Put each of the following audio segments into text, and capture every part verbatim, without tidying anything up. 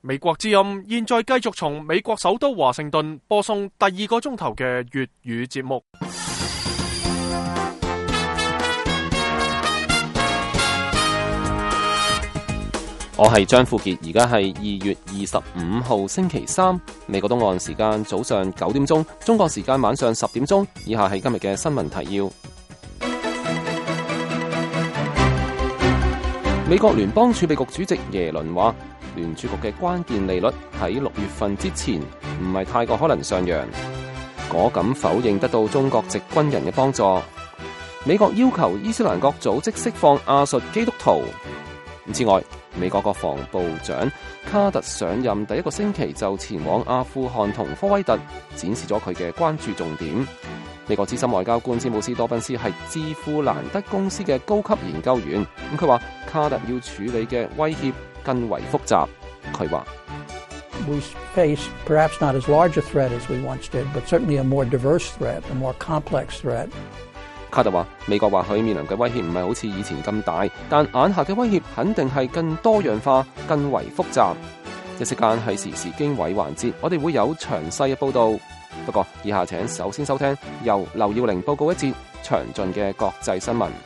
美國之音現在繼續從美國首都華盛頓播送第二個鐘頭嘅粵語節目。 我係張富傑，而家係二月二十五號星期三，美國東岸時間早上九點鐘，中國時間晚上十點鐘。以下係今日嘅新聞提要。美國聯邦儲備局主席耶倫話，聯儲局嘅關鍵利率喺六月份之前唔係太過可能上揚。果敢否認得到中國籍軍人嘅幫助。美國要求伊斯蘭國組織釋放亞述基督徒。之外，美國國防部長卡特上任第一個星期就前往阿富汗同科威特，展示咗佢嘅關注重點。美國資深外交官詹姆斯多賓斯係智庫蘭德公司嘅高級研究員，咁佢話卡特要處理嘅威脅更為複雜。佢話 We face perhaps not as large a threat as we once did, but certainly a more diverse threat, a more complex threat. 卡特話美國或許面臨嘅威脅唔係好似以前咁大，但眼下嘅威脅肯定係更多樣化、更為複雜。一息間係時事經緯環節，我哋會有詳細嘅報道。不過以下請首先收聽由劉耀玲報告一節詳盡嘅國際新聞。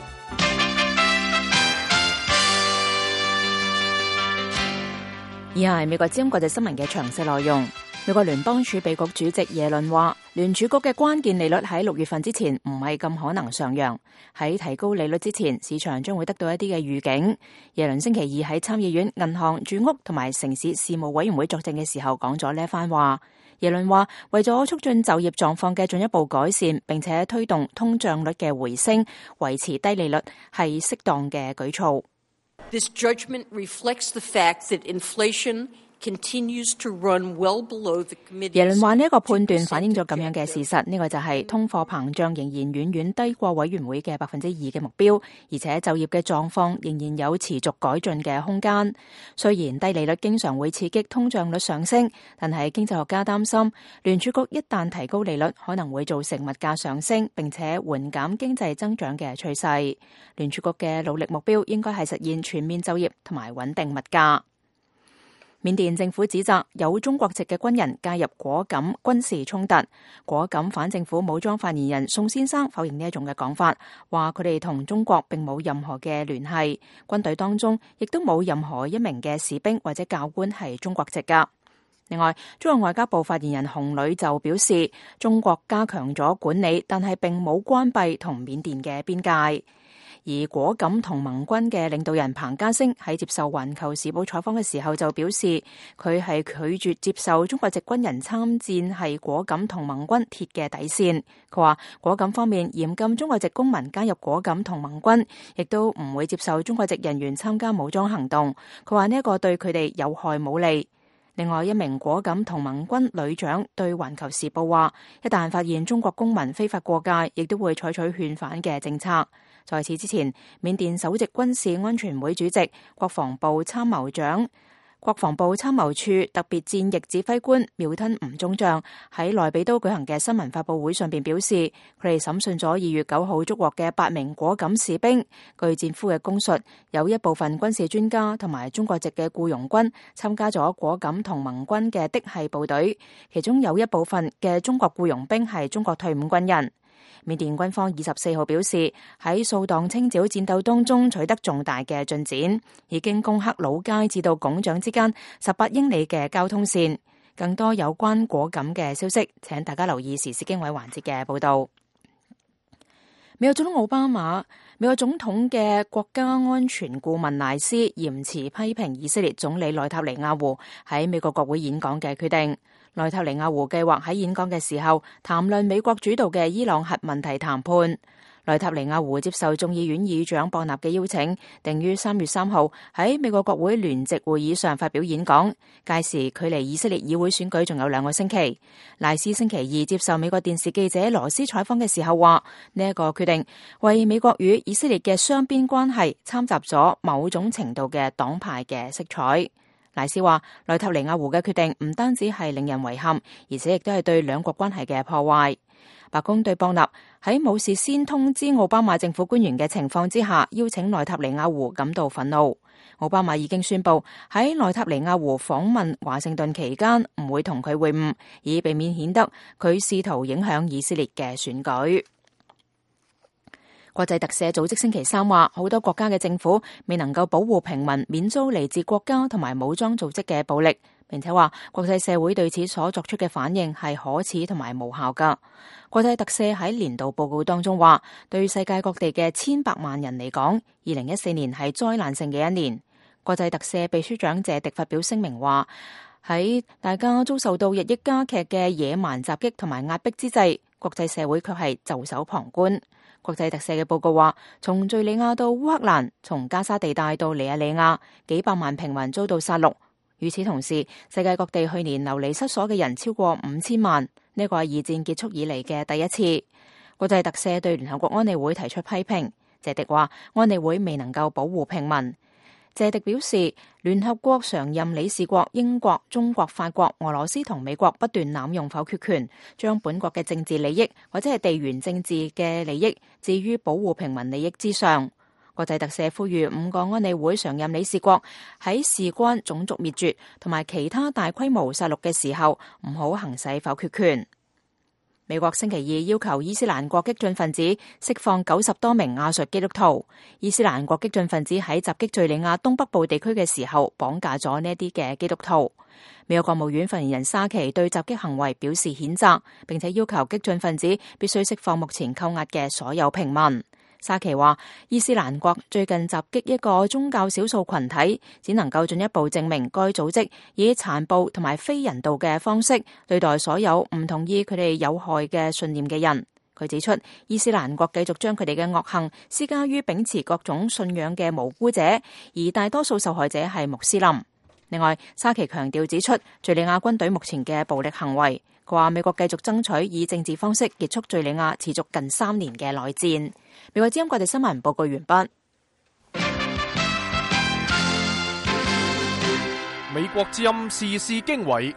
以下係美國之音國際新聞嘅詳細內容。美國聯邦儲備局主席耶倫話，聯儲局嘅關鍵利率喺六月份之前唔係咁可能上揚。喺提高利率之前，市場將會得到一啲嘅預警。耶倫星期二喺參議院銀行、住屋同埋城市事務委員會作證嘅時候講咗呢一番話。耶倫話，為咗促進就業狀況嘅進一步改善，並且推動通脹率嘅回升，維持低利率係適當嘅舉措。 This judgment reflects the fact that inflation continues to run well below the committee's。 耶倫話呢一個判斷反映咗咁樣嘅事實，呢個就係通貨膨脹仍然遠遠低過委員會嘅百分之二嘅目標，而且就業嘅狀況仍然有持續改進嘅空間。雖然低利率經常會刺激通脹率上升，但係經濟學家擔心聯儲局一旦提高利率，可能會造成物價上升，並且緩減經濟增長嘅趨勢。聯儲局嘅努力目標應該係實現全面就業同埋穩定物價。緬甸政府指責有中國籍嘅軍人介入果敢軍事衝突。果敢反政府武裝發言人宋先生否認呢一種嘅講法，話佢哋同中國並冇任何嘅聯繫，軍隊當中亦都冇任何一名嘅士兵或者教官係中國籍噶。另外，中國外交部發言人洪磊就表示，中國加強咗管理，但係並冇關閉同緬甸嘅邊界。而果敢同盟軍嘅領導人彭家聲喺接受環球時報採訪嘅時候就表示，佢係拒絕接受中國籍軍人參戰係果敢同盟軍鐵嘅底線。佢話果敢方面嚴禁中國籍公民加入果敢同盟軍，亦都唔會接受中國籍人員參加武裝行動。佢話呢一個對佢哋有害冇利。另外一名果敢同盟軍旅長對環球時報話，一旦發現中國公民非法過界，亦都會採取勸返嘅政策。在此之前，緬甸首席軍事安全會主席、國防部參謀長、國防部參謀處特別戰役指揮官苗吞吳中將喺內比都舉行嘅新聞發佈會上邊表示，佢哋審訊咗二月九號捉獲嘅八名果敢士兵。據戰俘嘅供述，有一部分軍事專家同埋中國籍嘅僱傭軍參加咗果敢同盟軍嘅嫡系部隊，其中有一部分嘅中國僱傭兵係中國退伍軍人。緬甸軍方二十四號表示，喺掃蕩清剿戰鬥當中取得重大嘅進展，已經攻克老街至到拱長之間十八英里嘅交通線。更多有關果敢嘅消息，請大家留意時事經緯環節嘅報道。美國總統奧巴馬、美國總統嘅國家安全顧問賴斯嚴詞批評以色列總理內塔尼亞胡喺美國國會演講嘅決定。內塔尼亞胡計劃喺演講嘅時候談論美國主導嘅伊朗核問題談判。內塔尼亞胡接受眾議院議長博納嘅邀請，定於三月三號喺美國國會聯席會議上發表演講。屆時距離以色列議會選舉仲有兩個星期。賴斯星期二接受美國電視記者羅斯採訪嘅時候話，呢一個決定為美國與以色列嘅雙邊關係摻雜咗某種程度嘅黨派嘅色彩。 賴斯話，內塔尼亞胡嘅決定唔單止係令人遺憾，而且亦都係對兩國關係嘅破壞。白宮對邦納喺冇事先通知奧巴馬政府官員嘅情況之下，邀請內塔尼亞胡感到憤怒。奧巴馬已經宣布喺內塔尼亞胡訪問華盛頓期間唔會同佢會晤，以避免顯得佢試圖影響以色列嘅選舉。國際特赦組織星期三話，好多國家嘅政府未能夠保護平民免遭嚟自國家同埋武裝組織嘅暴力，並且話國際社會對此所作出嘅反應係可恥同埋無效噶。國際特赦喺年度報告當中話，對世界各地嘅千百萬人嚟講，二零一四年係災難性嘅一年。國際特赦秘書長謝迪發表聲明話，喺大家遭受到日益加劇嘅野蠻襲擊同埋壓迫之際，國際社會卻係袖手旁觀。國際特赦嘅報告話，從敘利亞到烏克蘭，從加沙地帶到尼日利亞，幾百萬平民遭到殺戮。與此同時，世界各地去年流離失所嘅人超過五千萬，呢個係二戰結束以嚟嘅第一次。國際特赦對聯合國安理會提出批評，謝迪話安理會未能夠保護平民。謝迪表示，聯合國常任理事國英國、中國、法國、俄羅斯同美國不斷濫用否決權，將本國嘅政治利益或者係地緣政治嘅利益置於保護平民利益之上。國際特赦呼籲五個安理會常任理事國喺事關種族滅絕同埋其他大規模殺戮嘅時候，唔好行使否決權。美國星期二要求伊斯蘭國激進分子釋放九十多名亞述基督徒。伊斯蘭國激進分子喺襲擊敘利亞東北部地區嘅時候，綁架咗呢啲嘅基督徒。美國國務院發言人沙奇對襲擊行為表示譴責，並且要求激進分子必須釋放目前扣押嘅所有平民。沙奇話，伊斯蘭國最近襲擊一個宗教少數群體，只能夠進一步證明該組織以殘暴同埋非人道嘅方式對待所有唔同意佢哋有害嘅信念嘅人。佢指出，伊斯蘭國繼續將佢哋嘅惡行施加於秉持各種信仰嘅無辜者，而大多數受害者係穆斯林。另外，沙奇強調指出，敘利亞軍隊目前嘅暴力行為，佢話美國繼續爭取以政治方式結束敘利亞持續近三年嘅內戰。美國之音國際新聞報告完畢。 美國之音時事經緯，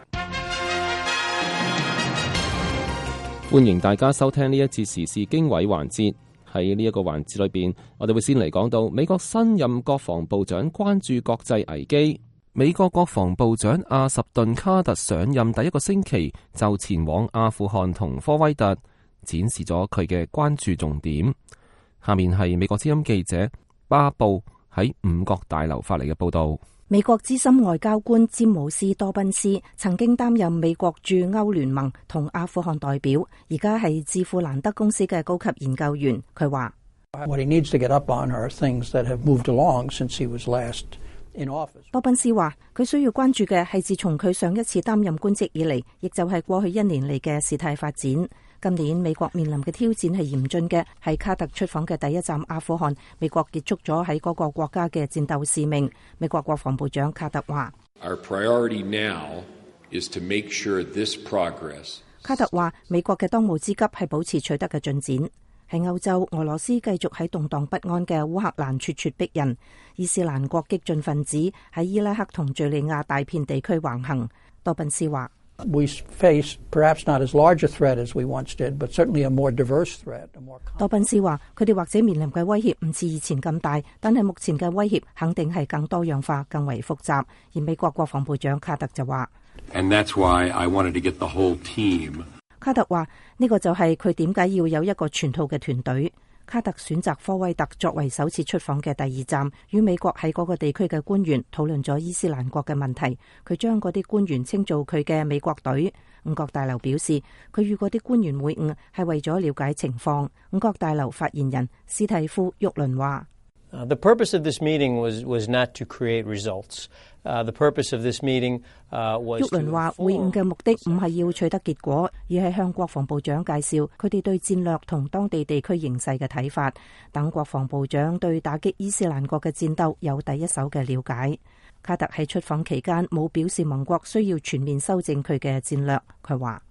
歡迎大家收聽呢一次時事經緯環節。喺呢一個環節裏邊，我哋會先嚟講到美國新任國防部長關注國際危機。美國國防部長阿什頓卡特上任第一個星期就前往阿富汗同科威特，展示咗佢嘅關注重點。下面係美國之音記者巴布喺五角大樓發嚟嘅報道。 美國資深外交官詹姆斯多賓斯曾經擔任美國駐歐聯盟同阿富汗代表，而家係智庫蘭德公司嘅高級研究員。佢話 What he needs to get up on are things that have moved along since he was last in office. 多賓斯話佢需要關注嘅係自從佢上一次擔任官職以嚟，亦就係過去一年嚟嘅事態發展。今年美國面臨嘅挑戰係嚴峻嘅，係卡特出訪嘅第一站阿富汗，美國結束咗喺嗰個國家嘅戰鬥使命。美國國防部長卡特話 Our priority now is to make sure this progress. 卡特話美國嘅當務之急係保持取得嘅進展。喺歐洲，俄羅斯繼續喺動盪不安嘅烏克蘭咄咄逼人，伊斯蘭國激進分子喺伊拉克同敘利亞大片地區橫行。多賓斯話 We face perhaps not as large a threat as we once did, but certainly a more diverse threat. A more 多賓斯話佢哋或者面臨嘅威脅唔似以前咁大，但係目前嘅威脅肯定係更多樣化、更為複雜。而美國國防部長卡特就話 And that's why I wanted to get the whole team. 卡特話呢個就係佢點解要有一個全套嘅團隊。卡特選擇科威特作為首次出訪嘅第二站，與美國喺嗰個地區嘅官員討論咗伊斯蘭國嘅問題。佢將嗰啲官員稱做佢嘅美國隊。五角大樓表示，佢與嗰啲官員會晤係為咗了解情況。五角大樓發言人斯蒂夫沃倫話 Uh, the purpose of this meeting was, was not to create results. Uh, the purpose of this meeting uh, was 沃倫話會晤嘅目的唔係要取得結果，而係向國防部長介紹佢哋對戰略同當地地區形勢嘅睇法，等國防部長對打擊伊斯蘭國嘅戰鬥有第一手嘅了解。卡特喺出訪期間冇表示盟國需要全面修正佢嘅戰略。佢話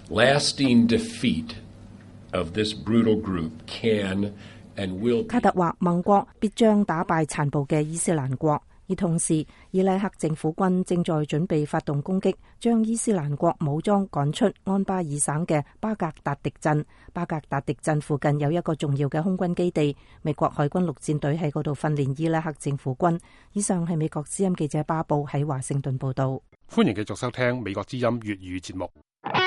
Lasting defeat of this brutal group can卡特話盟國必將打敗殘暴嘅伊斯蘭國， 而同時，伊拉克政府軍正在準備發動攻擊，將伊斯蘭國武裝趕出安巴爾省嘅巴格達迪鎮。巴格達迪鎮附近有一個重要嘅空軍基地，美國海軍陸戰隊喺嗰度訓練伊拉克政府軍。以上係美國之音記者巴布喺華盛頓報道。 歡迎繼續收聽美國之音粵語節目。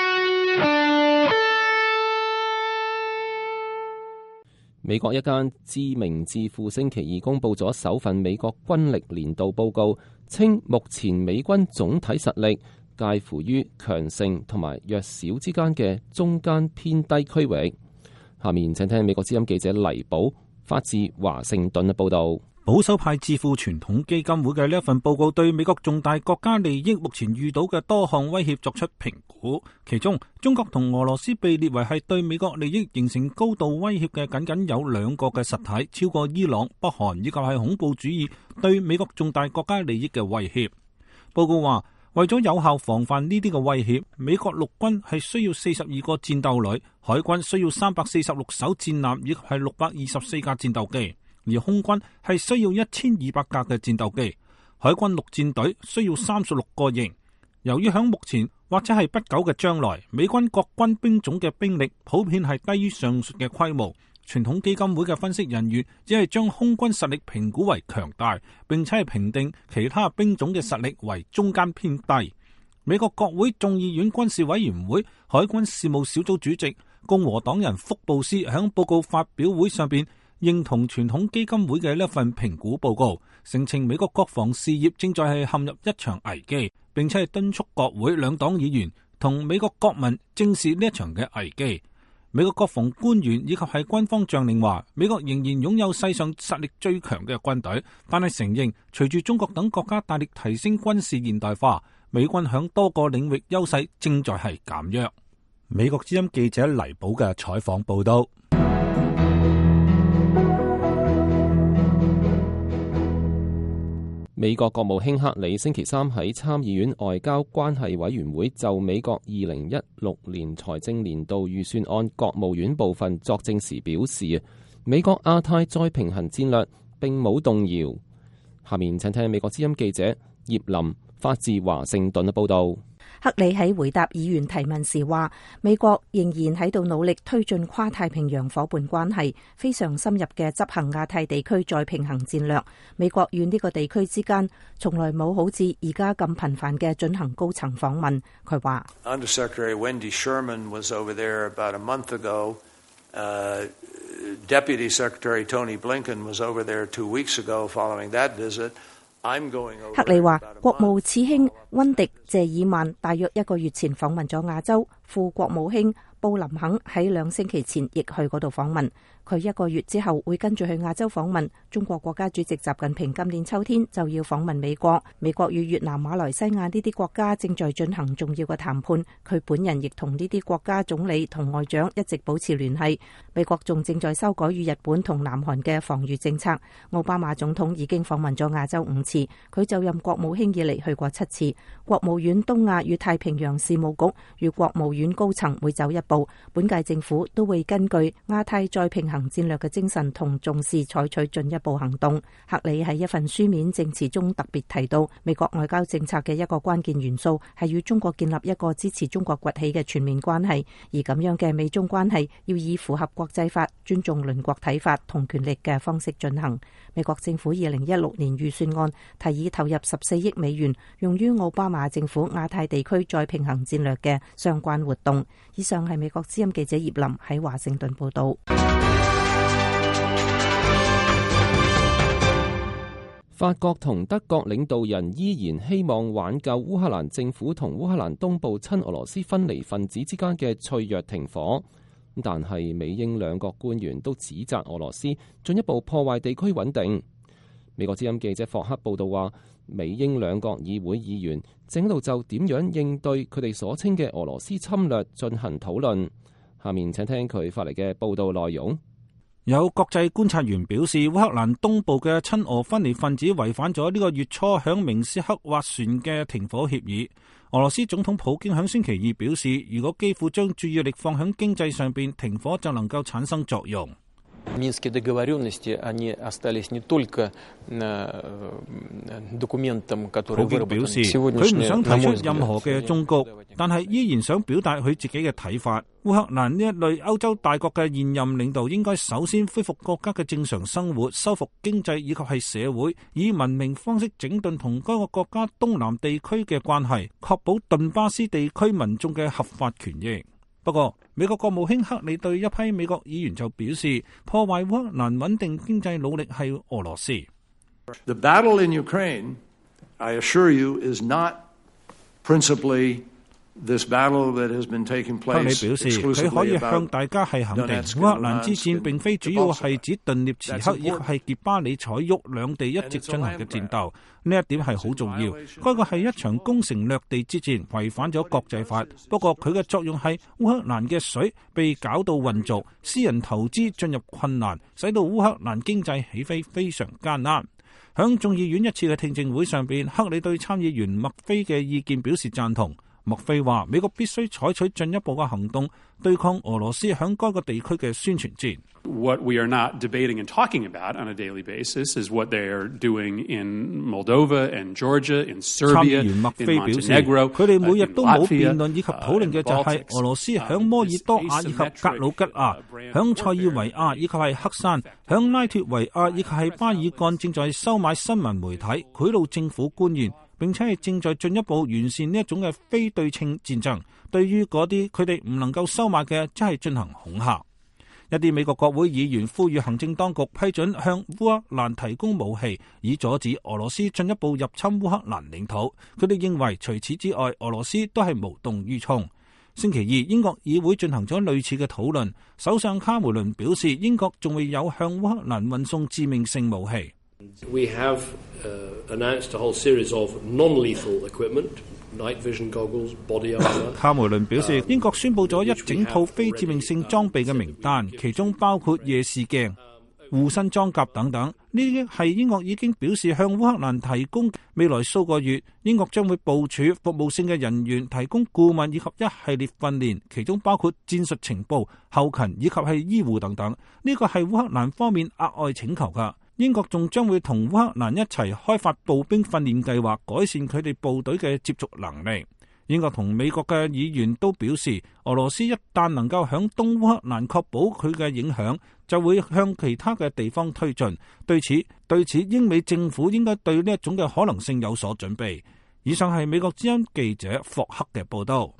美國一間知名智庫星期二公布咗首份美國軍力年度報告，稱目前美軍總體實力介乎於強盛同埋弱小之間嘅中間偏低區域。下面請聽美國之音記者黎寶發自華盛頓嘅報道。 保守派智庫傳統基金會嘅呢一份報告對美國重大國家利益目前遇到嘅多項威脅作出評估，其中中國同俄羅斯被列為係對美國利益形成高度威脅嘅僅僅有兩個嘅實體，超過伊朗、北韓以及係恐怖主義對美國重大國家利益嘅威脅。報告話，為咗有效防範呢啲嘅威脅，美國陸軍係需要四十二個戰鬥旅，海軍需要三百四十六艘戰艦以及係六百二十四架戰鬥機。而空軍係需要一千二百架嘅戰鬥機，海軍陸戰隊需要三十六個營。由於響目前或者係不久嘅將來，美軍各軍兵種嘅兵力普遍係低於上述嘅規模，傳統基金會嘅分析人員只係將空軍實力評估為強大，並且係評定其他兵種嘅實力為中間偏低。美國國會眾議院軍事委員會海軍事務小組主席共和黨人福布斯響報告發表會上邊認同傳統基金會嘅呢份評估報告，聲稱美國國防事業正在係陷入一場危機，並且係敦促國會兩黨議員同美國國民正視呢一場嘅危機。美國國防官員以及係軍方將領話，美國仍然擁有世上實力最強嘅軍隊，但係承認隨住中國等國家大力提升軍事現代化，美軍響多個領域優勢正在係減弱。美國之音記者黎寶嘅採訪報道。 美國國務卿克里星期三喺參議院外交關係委員會就美國二零一六年財政年度預算案國務院部分作證時表示，美國亞太再平衡戰略並冇動搖。下面請聽美國之音記者葉林發自華盛頓嘅報道。 克里喺回答議員提問時話，美國仍然喺度努力推進跨太平洋夥伴關係，非常深入嘅執行亞太地區再平衡戰略。美國與呢個地區之間從來冇好似而家咁頻繁嘅進行高層訪問。佢話 Undersecretary Wendy Sherman was over there about a month ago. Uh, Deputy Secretary Tony Blinken was over there two weeks ago following that visit. 克里話，國務次卿溫迪謝爾曼大約一個月前訪問咗亞洲，副國務卿布林肯喺兩星期前亦去嗰度訪問。佢一個月之後會跟住去亞洲訪問。中國國家主席習近平今年秋天就要訪問美國。美國與越南、馬來西亞呢啲國家正在進行重要嘅談判。佢本人亦同呢啲國家總理同外長一直保持聯繫。美國仲正在修改與日本同南韓嘅防禦政策。奧巴馬總統已經訪問咗亞洲五次，佢就任國務卿以嚟去過七次。國務院東亞與太平洋事務局與國務院高層會走一步。本屆政府都會根據亞太再平衡戰略嘅精神同重視，採取進一步行動。克里喺一份書面證詞中特別提到，美國外交政策嘅一個關鍵元素係與中國建立一個支持中國崛起嘅全面關係，而咁樣嘅美中關係要以符合國際法、尊重鄰國睇法同權力嘅方式進行。美國政府二零一六年預算案提議投入十四億美元，用於奧巴馬政府亞太地區再平衡戰略嘅相關活動。以上係美國之音記者葉林喺華盛頓報道。 法國同德國領導人依然希望挽救烏克蘭政府同烏克蘭東部親俄羅斯分離分子之間嘅脆弱停火，但係美英兩國官員都指責俄羅斯進一步破壞地區穩定。美國之音記者霍克報道話，美英兩國議會議員正喺度就點樣應對佢哋所稱嘅俄羅斯侵略進行討論。下面請聽佢發嚟嘅報道內容。 有國際觀察員表示，烏克蘭東部嘅親俄分離分子違反咗呢個月初響明斯克斡旋嘅停火協議。俄羅斯總統普京響星期二表示，如果基輔將注意力放響經濟上邊，停火就能夠產生作用。 Минские договоренности, они остались не только на, 普京表示佢唔想提出任何嘅終局，但係依然想表達佢自己嘅睇法。烏克蘭呢一類歐洲大國嘅現任領導應該首先恢復國家嘅正常生活，修復經濟以及係社會，以文明方式整頓同該個國家東南地區嘅關係，確保頓巴斯地區民眾嘅合法權益。不過，美國國務卿克里對一批美國議員就表示，破壞烏克蘭穩定經濟努力係俄羅斯。 The battle in Ukraine, I assure you, is not principally this battle that has been taking place. 克里表示，佢可以向大家係肯定，烏克蘭之戰並非主要係指頓涅茨克以及係傑巴里采沃兩地一直進行嘅戰鬥，呢一點係好重要。該個係一場攻城略地之戰，違反咗國際法。不過佢嘅作用係烏克蘭嘅水被搞到混濁，私人投資進入困難，使到烏克蘭經濟起飛非常艱難。響眾議院一次嘅聽證會上邊，克里對參議員麥菲嘅意見表示贊同。麥菲話：美國必須採取進一步嘅行動，對抗俄羅斯響該個地區嘅宣傳戰。 What we are not debating and talking about on a daily basis is what they are doing in Moldova and Georgia, in Serbia, in Montenegro, 佢哋每日都冇辯論以及討論嘅就係俄羅斯響摩爾多瓦以及格魯吉亞、響塞爾維亞以及係黑山、響拉脫維亞以及係巴爾幹正在收買新聞媒體、賄賂政府官員，並且係正在進一步完善呢一種嘅非對稱戰爭。對於嗰啲佢哋唔能夠收買嘅，即係進行恐嚇。一啲美國國會議員呼籲行政當局批准向烏克蘭提供武器，以阻止俄羅斯進一步入侵烏克蘭領土。佢哋認為除此之外，俄羅斯都係無動於衷。星期二，英國議會進行咗類似嘅討論。首相卡梅倫表示，英國仲未有向烏克蘭運送致命性武器。 We have uh, announced a whole series of non-lethal equipment, night vision goggles, body armor. 卡梅倫表示，英國宣布咗一整套非致命性裝備嘅名單，其中包括夜視鏡、護身裝甲等等。呢啲係英國已經表示向烏克蘭提供。未來數個月，英國將會部署服務性嘅人員，提供顧問以及一系列訓練，其中包括戰術情報、後勤以及係醫護等等。呢個係烏克蘭方面額外請求㗎。英國仲將會同烏克蘭一齊開發步兵訓練計劃，改善佢哋部隊嘅接觸能力。英國同美國嘅議員都表示，俄羅斯一旦能夠響東烏克蘭確保佢嘅影響，就會向其他嘅地方推進。對此，對此英美政府應該對呢一種嘅可能性有所準備。以上係美國之音記者霍克嘅報道。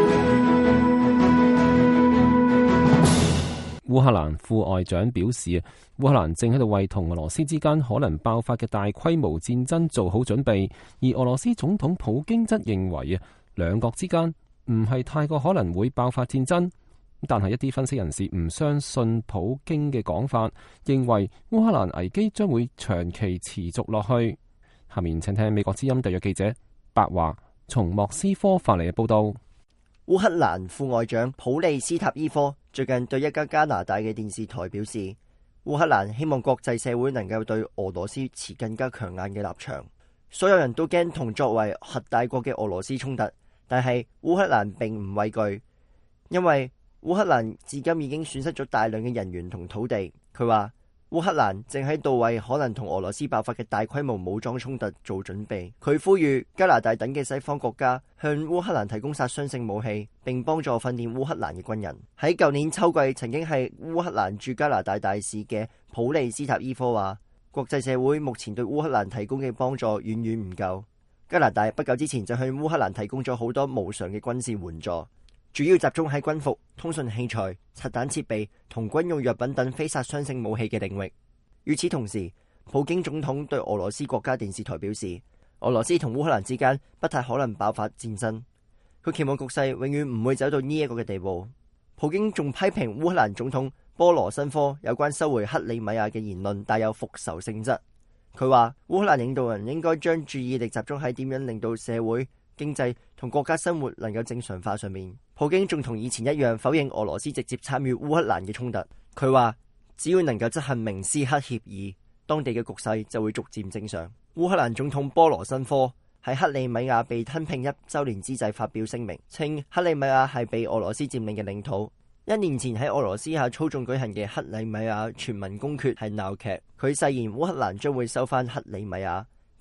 烏克蘭副外長表示，烏克蘭正喺度為同俄羅斯之間可能爆發嘅大規模戰爭做好準備，而俄羅斯總統普京則認為啊，兩國之間唔係太過可能會爆發戰爭。但係一啲分析人士唔相信普京嘅講法，認為烏克蘭危機將會長期持續落去。下面請聽美國之音特約記者白華從莫斯科發嚟嘅報道。 烏克蘭副外長普利斯塔伊科最近對一家加拿大嘅電視台表示，烏克蘭希望國際社會能夠對俄羅斯持更加強硬嘅立場。所有人都驚同作為核大國嘅俄羅斯衝突，但係烏克蘭並唔畏懼，因為烏克蘭至今已經損失咗大量嘅人員同土地。佢話烏克蘭正喺度為可能同俄羅斯爆發嘅大規模武裝衝突做準備。佢呼籲加拿大等嘅西方國家向烏克蘭提供殺傷性武器，並幫助訓練烏克蘭嘅軍人。喺舊年秋季曾經係烏克蘭駐加拿大大使嘅普利斯塔伊科話，國際社會目前對烏克蘭提供嘅幫助遠遠唔夠。加拿大不久之前就向烏克蘭提供咗好多無償嘅軍事援助，主要集中喺軍服、通訊器材、拆彈設備同軍用藥品等非殺傷性武器嘅領域。與此同時，普京總統對俄羅斯國家電視台表示，俄羅斯同烏克蘭之間不太可能爆發戰爭。佢期望局勢永遠唔會走到呢一個嘅地步。普京仲批評烏克蘭總統波羅申科有關收回克里米亞嘅言論帶有復仇性質。佢話烏克蘭領導人應該將注意力集中喺點樣令到社會、經濟同國家生活能夠正常化上面。普京仲同以前一樣否認俄羅斯直接參與烏克蘭嘅衝突。佢話只要能夠執行明斯克協議，當地嘅局勢就會逐漸正常。烏克蘭總統波羅申科喺克里米亞被吞併一周年之際發表聲明，稱克里米亞係被俄羅斯佔領嘅領土。一年前喺俄羅斯下操縱舉行嘅克里米亞全民公決係鬧劇。佢誓言烏克蘭將會收翻克里米亞，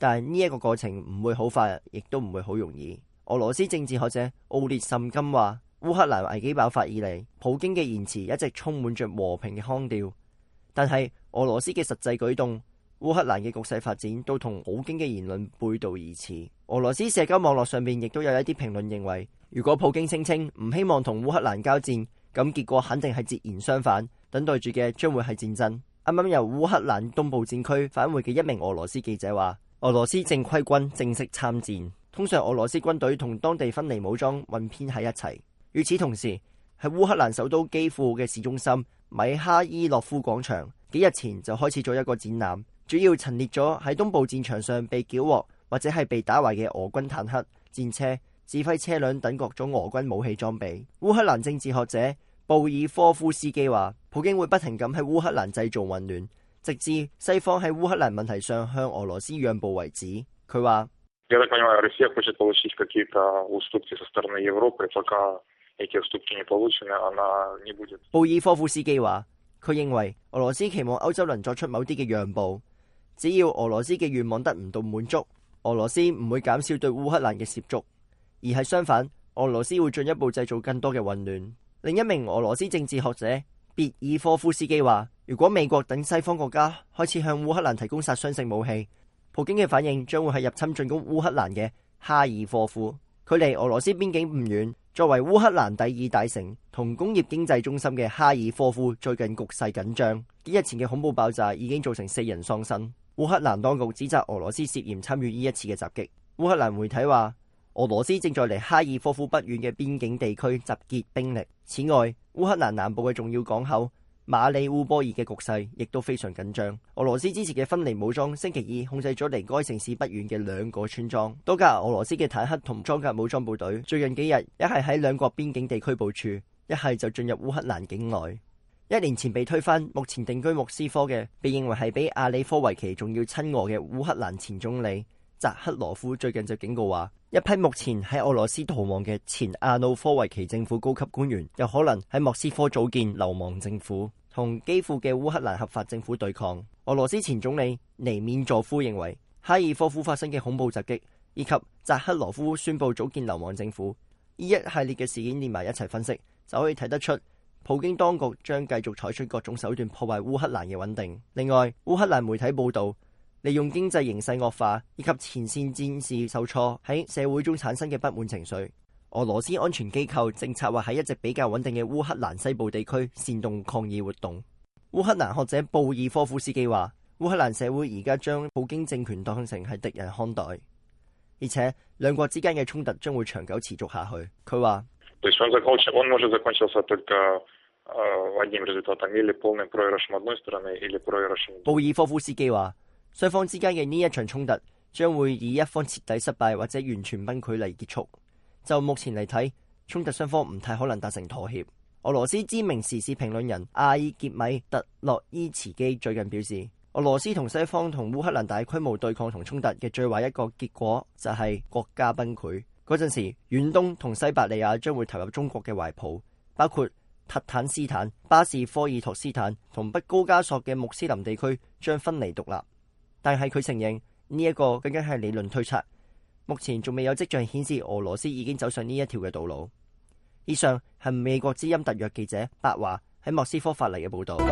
但係呢一個過程唔會好快，亦都唔會好容易。俄羅斯政治學者奧列什金話，烏克蘭危機爆發以嚟，普京嘅言辭一直充滿着和平嘅腔調，但係俄羅斯嘅實際舉動，烏克蘭嘅局勢發展都同普京嘅言論背道而馳。俄羅斯社交網絡上面亦都有一啲評論認為，如果普京聲稱唔希望同烏克蘭交戰，咁結果肯定係截然相反，等待住嘅將會係戰爭。啱啱由烏克蘭東部戰區返回嘅一名俄羅斯記者話，俄羅斯正規軍正式參戰，通常俄羅斯軍隊同當地分離武裝混編喺一齊。與此同時，喺烏克蘭首都基輔嘅市中心米哈伊洛夫廣場，幾日前就開始咗一個展覽，主要陳列咗喺東部戰場上被繳獲或者係被打壞嘅俄軍坦克、戰車、指揮車輛等各種俄軍武器裝備。烏克蘭政治學者布爾科夫斯基話，普京會不停咁喺烏克蘭製造混亂，直至西方喺烏克蘭問題上向俄羅斯讓步為止。佢話，布爾科夫斯基話，佢認為俄羅斯期望歐洲能作出某啲嘅讓步，只要俄羅斯嘅願望得唔到滿足，俄羅斯唔會減少對烏克蘭嘅涉足，而係相反，俄羅斯會進一步製造更多嘅混亂。另一名俄羅斯政治學者別爾科夫斯基話，如果美國等西方國家開始向烏克蘭提供殺傷性武器，普京嘅反應將會係入侵進攻烏克蘭嘅哈爾科夫。距離俄羅斯邊境唔遠，作為烏克蘭第二大城同工業經濟中心嘅哈爾科夫最近局勢緊張，幾日前嘅恐怖爆炸已經造成四人喪生。烏克蘭當局指責俄羅斯涉嫌參與呢一次嘅襲擊。烏克蘭媒體話，俄羅斯正在離哈爾科夫不遠嘅邊境地區集結兵力。此外，烏克蘭南部嘅重要港口馬里烏波爾嘅局勢亦都非常緊張。俄羅斯支持嘅分離武裝星期二控制咗離該城市不遠嘅兩個村莊。多架俄羅斯嘅坦克同裝甲武裝部隊最近幾日一係喺兩國邊境地區部署，一係就進入烏克蘭境內。一年前被推翻，目前定居莫斯科嘅，被認為係比阿里科維奇仲要親俄嘅烏克蘭前總理扎克羅夫最近就警告話，一批目前喺俄羅斯逃亡嘅前亞努科維奇政府高級官員有可能喺莫斯科組建流亡政府，同基輔嘅烏克蘭合法政府對抗。俄羅斯前總理尼緬佐夫認為，哈爾科夫發生嘅恐怖襲擊以及扎克羅夫宣布組建流亡政府，呢一系列嘅事件連埋一齊分析，就可以睇得出普京當局將繼續採取各種手段破壞烏克蘭嘅穩定。另外，烏克蘭媒體報道，利用經濟形勢惡化以及前線戰士受挫喺社會中產生嘅不滿情緒，俄羅斯安全機構正策劃喺一直比較穩定嘅烏克蘭西部地區煽動抗議活動。烏克蘭學者布爾科夫斯基話，烏克蘭社會而家將普京政權當成係敵人看待，而且兩國之間嘅衝突將會長久持續下去。佢話，布爾科夫斯基話，雙方之間嘅呢一場衝突將會以一方徹底失敗或者完全崩潰嚟結束。就目前嚟睇，衝突雙方唔太可能達成妥協。俄羅斯知名時事評論人阿爾傑米特洛伊茨基最近表示，俄羅斯同西方同烏克蘭大規模對抗同衝突嘅最壞一個結果就係國家崩潰。嗰陣時，遠東同西伯利亞將會投入中國嘅懷抱，包括塔坦斯坦、巴士科爾托斯坦同北高加索嘅穆斯林地區將分離獨立。但係佢承認呢一個僅僅係理論推測，目前仲未有跡象顯示俄羅斯已經走上呢一條嘅道路。以上係美國之音特約記者白華喺莫斯科發嚟嘅報導。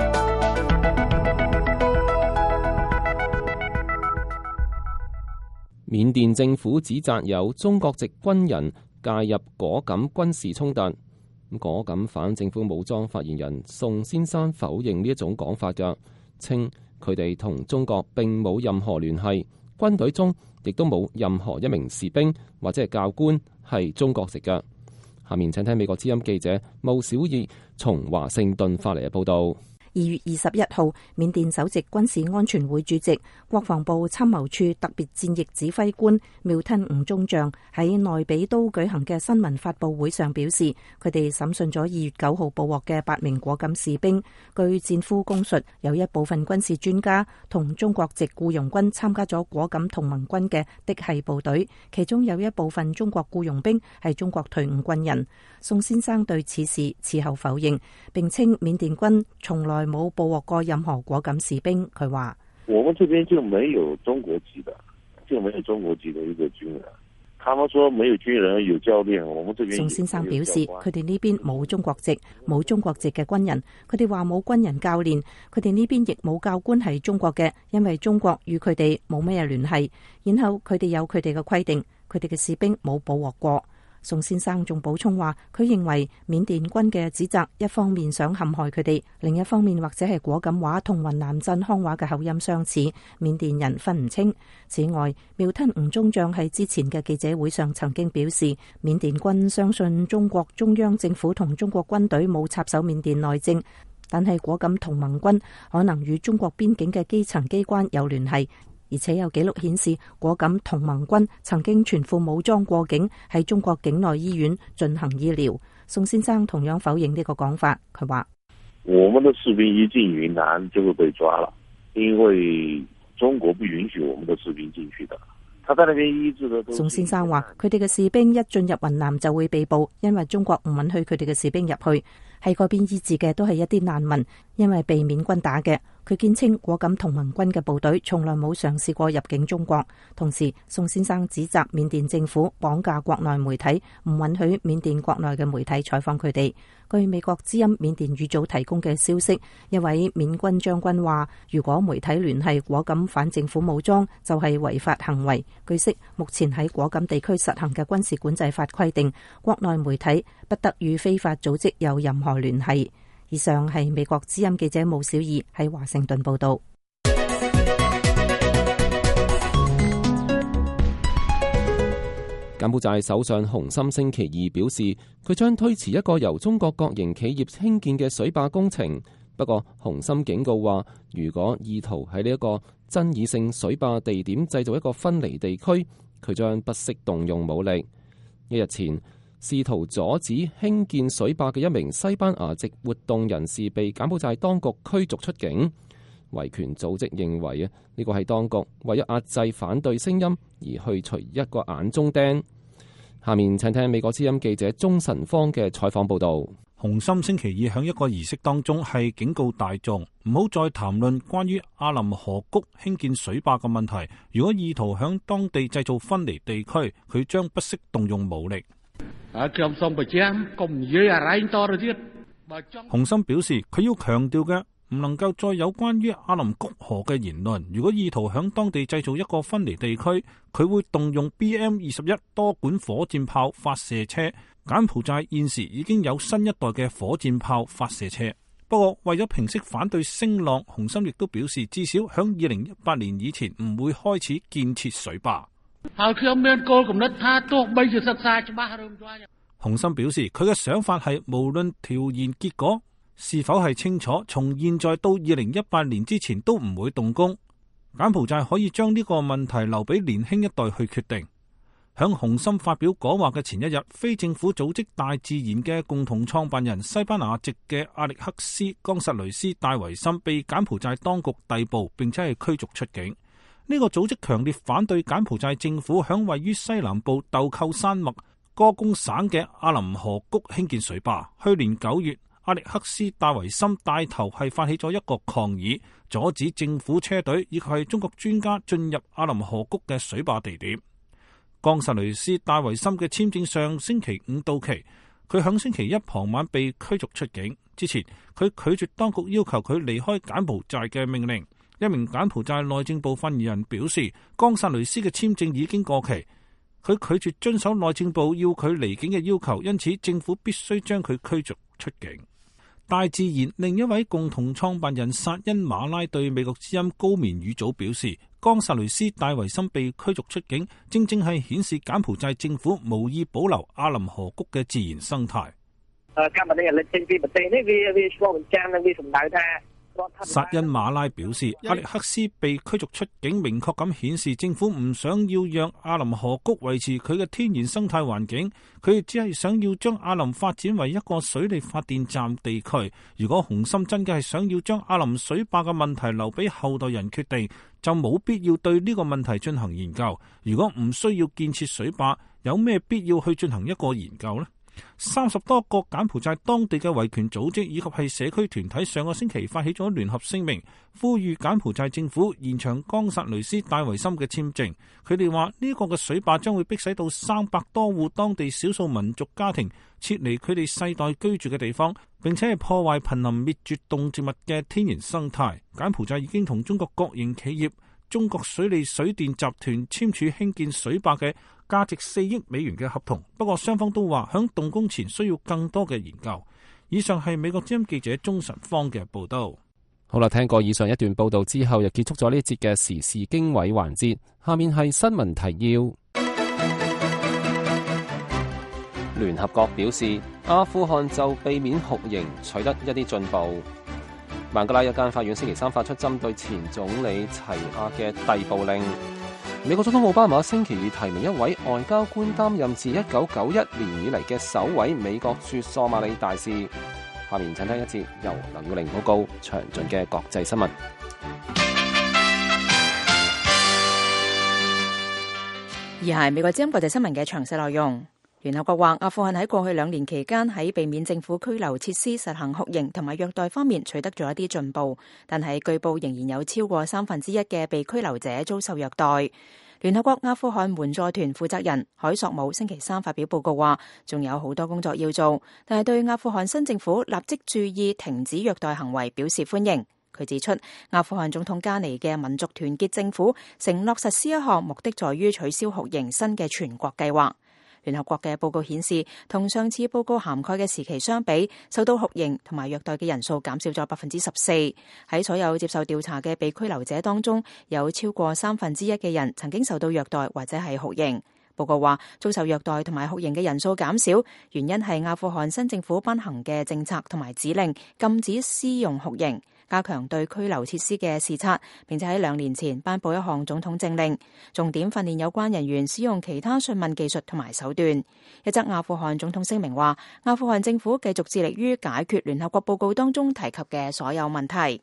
緬甸政府指責有中國籍軍人介入果敢軍事衝突。果敢反政府武裝發言人宋先生否認呢一種講法嘅，稱佢哋同中國並冇任何聯繫，軍隊中亦都冇任何一名士兵或者係教官係中國籍嘅。下面請聽美國之音記者穆小義從華盛頓發嚟嘅報道。 二月二十一號，緬甸首席軍事安全會主席、國防部參謀處特別戰役指揮官妙吞吳中將喺內比都舉行嘅新聞發佈會上表示，佢哋審訊咗二月九號捕獲嘅八名果敢士兵。據戰俘供述，有一部分軍事專家同中國籍僱傭軍參加咗果敢同盟軍嘅嫡系部隊，其中有一部分中國僱傭兵係中國退伍軍人。宋先生對此事事後否認，並稱緬甸軍從來冇捕獲過任何果敢士兵。佢話： 我們這邊就沒有中國籍的， 就沒有中國籍的一個軍人。他們說沒有軍人，有教練。我們這邊宋先生表示，佢哋呢邊冇中國籍，冇中國籍嘅軍人。佢哋話冇軍人教練，佢哋呢邊亦冇教官係中國嘅，因為中國與佢哋冇咩聯繫。然後佢哋有佢哋嘅規定，佢哋嘅士兵冇捕獲過。宋先生仲補充話，佢認為緬甸軍嘅指責一方面想陷害佢哋，另一方面或者係果敢話同雲南鎮康話嘅口音相似，緬甸人分唔清。此外，苗吞吳中將喺之前嘅記者會上曾經表示，緬甸軍相信中國中央政府同中國軍隊冇插手緬甸內政，但係果敢同盟軍可能與中國邊境嘅基層機關有聯繫。而且有記錄顯示，果敢同盟軍曾經全副武裝過境，喺中國境內醫院進行醫療。宋先生同樣否認呢個講法，佢話： 我們的士兵一進雲南就會被抓了，因為中國不允許我們的士兵進去的。他在那邊醫治的。 宋先生話：佢哋嘅士兵一進入雲南就會被捕，因為中國唔允許佢哋嘅士兵入去。喺嗰邊醫治嘅都係一啲難民，因為被緬軍打嘅。佢堅稱果敢同盟軍嘅部隊從來冇嘗試過入境中國。同時，宋先生指責緬甸政府綁架國內媒體，唔允許緬甸國內嘅媒體採訪佢哋。據美國之音緬甸語組提供嘅消息，一位緬軍將軍話：如果媒體聯繫果敢反政府武裝，就係違法行為。據悉，目前喺果敢地區實行嘅軍事管制法規定，國內媒體不得與非法組織有任何聯繫。以上係美國之音記者巫小儀喺華盛頓報道。 柬埔寨首相洪森星期二表示，佢將推遲一個由中國國營企業興建嘅水壩工程。不過，洪森警告話，如果意圖喺呢一個爭議性水壩地點製造一個分離地區，佢將不惜動用武力。一日前，試圖阻止興建水壩嘅一名西班牙籍活動人士被柬埔寨當局驅逐出境。維權組織認為啊，呢個係當局為咗壓制反對聲音而去除一個眼中釘。下面請聽美國之音記者鍾晨芳嘅採訪報導。 洪森星期二喺一個儀式當中係警告大眾唔好再談論關於阿林河谷興建水壩嘅問題。如果意圖響當地製造分離地區，佢將不惜動用武力。洪森表示，佢要強調嘅唔能夠再有關於阿林谷河嘅言論。如果意圖響當地製造一個分離地區，佢會動用 B M 二十一多管火箭炮發射車。柬埔寨現時已經有新一代嘅火箭炮發射車。不過為咗平息反對聲浪，洪森亦都表示，至少響二零一八年以前唔會開始建設水壩。洪森表示，佢嘅想法係無論調研結果是否係清楚，從現在到二零一八年之前都唔會動工。柬埔寨可以將呢個問題留俾年輕一代去決定。響洪森發表講話嘅前一日，非政府組織大自然嘅共同創辦人西班牙籍嘅阿力克斯·岡薩雷斯戴維森被柬埔寨當局逮捕，並且係驅逐出境。呢個組織強烈反對柬埔寨政府響位於西南部豆蔻山脈歌功省嘅阿林河谷興建水壩。去年九月，阿力克斯戴維森帶頭係發起咗一個抗議，阻止政府車隊以及係中國專家進入阿林河谷嘅水壩地點。岡薩雷斯戴維森嘅簽證上星期五到期，佢響星期一傍晚被驅逐出境。之前佢拒絕當局要求佢離開柬埔寨嘅命令。一名柬埔寨內政部發言人表示，岡薩雷斯嘅簽證已經過期，佢拒絕遵守內政部要佢離境嘅要求，因此政府必須將佢驅逐出境。大自然另一位共同創辦人薩恩馬拉對美國之音高棉語組表示，岡薩雷斯戴維森被驅逐出境，正正係顯示柬埔寨政府無意保留阿林河谷嘅自然生態。薩恩馬拉表示，阿力克斯被驅逐出境，明確咁顯示政府唔想要讓阿林河谷維持佢嘅天然生態環境，佢哋只係想要將阿林發展為一個水力發電站地區。如果洪森真嘅係想要將阿林水壩嘅問題留俾後代人決定，就冇必要對呢個問題進行研究。如果唔需要建設水壩，有咩必要去進行一個研究呢？ 三十多個柬埔寨當地嘅維權組織以及係社區團體上個星期發起咗聯合聲明，呼籲柬埔寨政府延長岡薩雷斯戴維森嘅簽證。佢哋話呢個嘅水壩將會迫使到三百多戶當地少數民族家庭撤離佢哋世代居住嘅地方，並且係破壞瀕臨滅絕動植物嘅天然生態。柬埔寨已經同中國國營企業中國水利水電集團簽署興建水壩嘅價值四億美元嘅合同，不過雙方都話響動工前需要更多嘅研究。以上係美國之音記者鍾晨芳嘅報道。 好啦，聽過以上一段報道之後，又結束咗呢節嘅時事經緯環節。下面係新聞提要。聯合國表示，阿富汗就避免酷刑取得一啲進步。孟加拉一間法院星期三發出針對前總理齊亞嘅逮捕令。美國總統奧巴馬星期二提名一位外交官擔任自一九九一年以嚟嘅首位美國駐索馬里大使。下面請聽一節由劉耀玲報告詳盡嘅國際新聞。 而係美國之音國際新聞嘅詳細內容。聯合國話，阿富汗喺過去兩年期間喺避免政府拘留設施實行酷刑同埋虐待方面取得咗一啲進步，但係據報仍然有超過三分之一嘅被拘留者遭受虐待。聯合國阿富汗援助團負責人海索姆星期三發表報告話，仲有好多工作要做，但係對阿富汗新政府立即注意停止虐待行為表示歡迎。佢指出，阿富汗總統加尼嘅民族團結政府承諾實施一項目的在於取消酷刑新嘅全國計劃。聯合國嘅報告顯示，同上次報告涵蓋嘅時期相比，受到酷刑同埋虐待嘅人數減少咗百分之十四。喺所有接受調查嘅被拘留者當中，有超過三分之一嘅人曾經受到虐待或者係酷刑。報告話，遭受虐待同埋酷刑嘅人數減少，原因係阿富汗新政府頒行嘅政策同埋指令禁止施用酷刑，加強對拘留設施嘅視察，並且喺兩年前頒布一項總統政令，重點訓練有關人員使用其他訊問技術同埋手段。一則阿富汗總統聲明話，阿富汗政府繼續致力於解決聯合國報告當中提及嘅所有問題。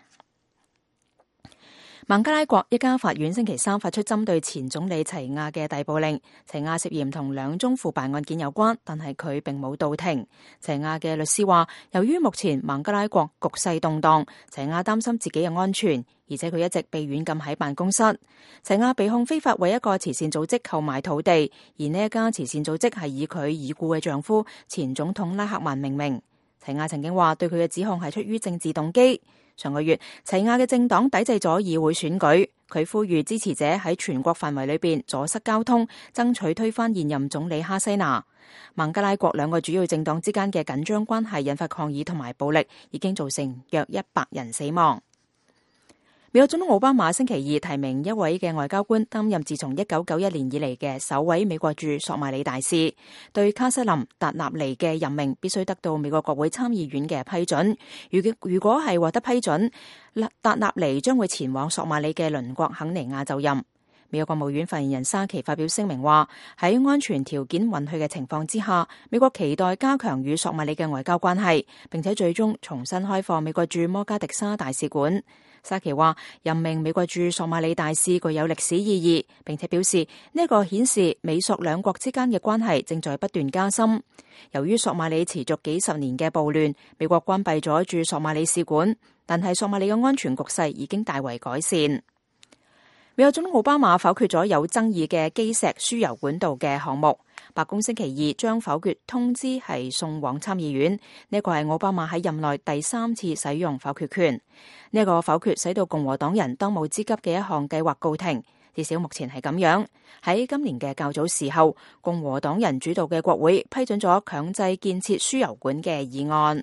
孟加拉國一家法院星期三發出針對前總理齊亞嘅逮捕令。齊亞涉嫌同兩宗腐敗案件有關，但係佢並冇到庭。齊亞嘅律師話，由於目前孟加拉國局勢動盪，齊亞擔心自己嘅安全，而且佢一直被軟禁喺辦公室。齊亞被控非法為一個慈善組織購買土地，而呢一家慈善組織係以佢已故嘅丈夫前總統拉克曼命名。齊亞曾經話對佢嘅指控係出於政治動機。上個月，齊亞嘅政黨抵制咗議會選舉，佢呼籲支持者喺全國範圍裏邊阻塞交通，爭取推翻現任總理哈西娜。孟加拉國兩個主要政黨之間嘅緊張關係引發抗議同埋暴力，已經造成約一百人死亡。美國總統奧巴馬星期二提名一位嘅外交官擔任自從一九九一年以嚟嘅首位美國駐索馬里大使。對卡塞林達納尼嘅任命必須得到美國國會參議院嘅批准。如如果係獲得批准，達納尼將會前往索馬里嘅鄰國肯尼亞就任。美國國務院發言人沙奇發表聲明話，喺安全條件允許嘅情況之下，美國期待加強與索馬里嘅外交關係，並且最終重新開放美國駐摩加迪沙大使館。沙奇話，任命美國駐索馬里大使具有歷史意義，並且表示呢個顯示美索兩國之間嘅關係正在不斷加深。由於索馬里持續幾十年嘅暴亂，美國關閉咗駐索馬里使館，但係索馬里嘅安全局勢已經大為改善。美國總統奧巴馬否決咗有爭議嘅基石輸油管道嘅項目，白宮星期二將否決通知係送往參議院。呢個係奧巴馬喺任內第三次使用否決權。呢個否決使到共和黨人當務之急嘅一項計劃告停，至少目前係咁樣。喺今年嘅較早時候，共和黨人主導嘅國會批准咗強制建設輸油管嘅議案。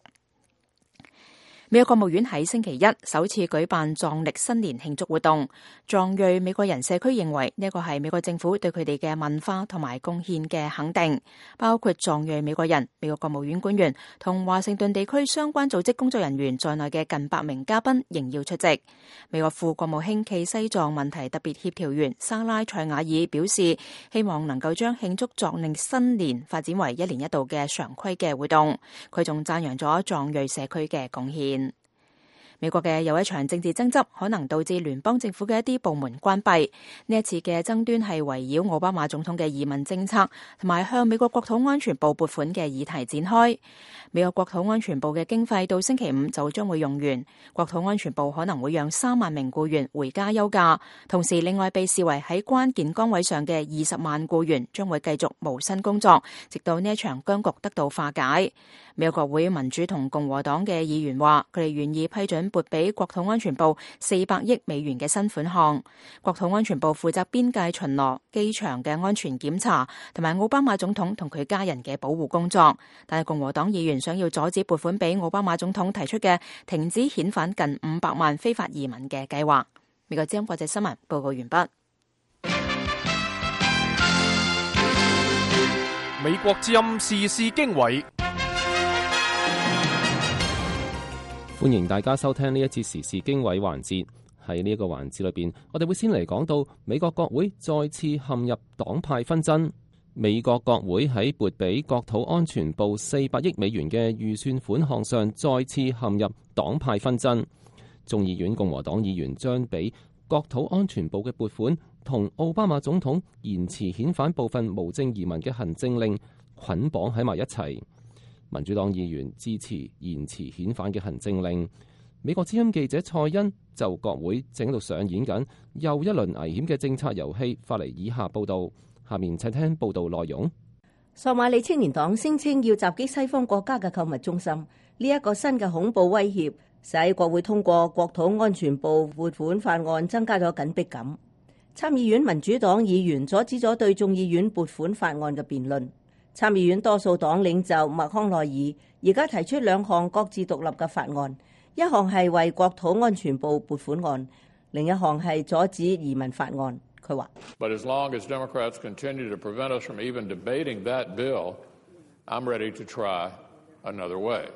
美國國務院喺星期一首次舉辦藏曆新年慶祝活動，藏裔美國人社區認為呢個係美國政府對佢哋嘅文化同埋貢獻嘅肯定，包括藏裔美國人、美國國務院官員同華盛頓地區相關組織工作人員在內嘅近百名嘉賓仍要出席。美國副國務卿暨西藏問題特別協調員沙拉塞瓦爾表示，希望能夠將慶祝藏曆新年發展為一年一度嘅常規嘅活動。佢仲讚揚咗藏裔社區嘅貢獻。 美國嘅有一場政治爭執，可能導致聯邦政府嘅一啲部門關閉。呢一次嘅爭端係圍繞奧巴馬總統嘅移民政策同埋向美國國土安全部撥款嘅議題展開。美國國土安全部嘅經費到星期五就將會用完，國土安全部可能會讓三萬名僱員回家休假，同時另外被視為喺關鍵崗位上嘅二十萬僱員將會繼續無薪工作，直到呢一場僵局得到化解。美國國會民主同共和黨嘅議員話，佢哋願意批准撥俾國土安全部四百億美元嘅新款項。國土安全部負責邊界巡邏、機場嘅安全檢查同埋奧巴馬總統同佢家人嘅保護工作。但係共和黨議員想要阻止撥款俾奧巴馬總統提出嘅停止遣返近五百萬非法移民嘅計劃。美國之音國際新聞報告完畢。 美國之音時事經緯， 歡迎大家收聽呢一次時事經緯環節。喺呢一個環節裏邊，我哋會先嚟講到美國國會再次陷入黨派紛爭。美國國會喺撥俾國土安全部四百億美元嘅預算款項上再次陷入黨派紛爭。眾議院共和黨議員將俾國土安全部嘅撥款同奧巴馬總統延遲遣返部分無證移民嘅行政令捆綁喺埋一齊。民主黨議員支持延遲遣返嘅行政令。美國之音記者蔡欣就國會正喺度上演緊又一輪危險嘅政策遊戲發嚟以下報道。下面請聽報道內容。 索馬里青年黨聲稱要襲擊西方國家嘅購物中心，呢一個新嘅恐怖威脅使國會通過國土安全部撥款法案增加咗緊迫感。參議院民主黨議員阻止咗對眾議院撥款法案嘅辯論。參議院多數黨領袖麥康奈爾而家提出兩項各自獨立嘅法案，一項係為國土安全部撥款案，另一項係阻止移民法案。佢話 ：But as long as Democrats continue to prevent us from even debating that bill, I'm ready to try another way.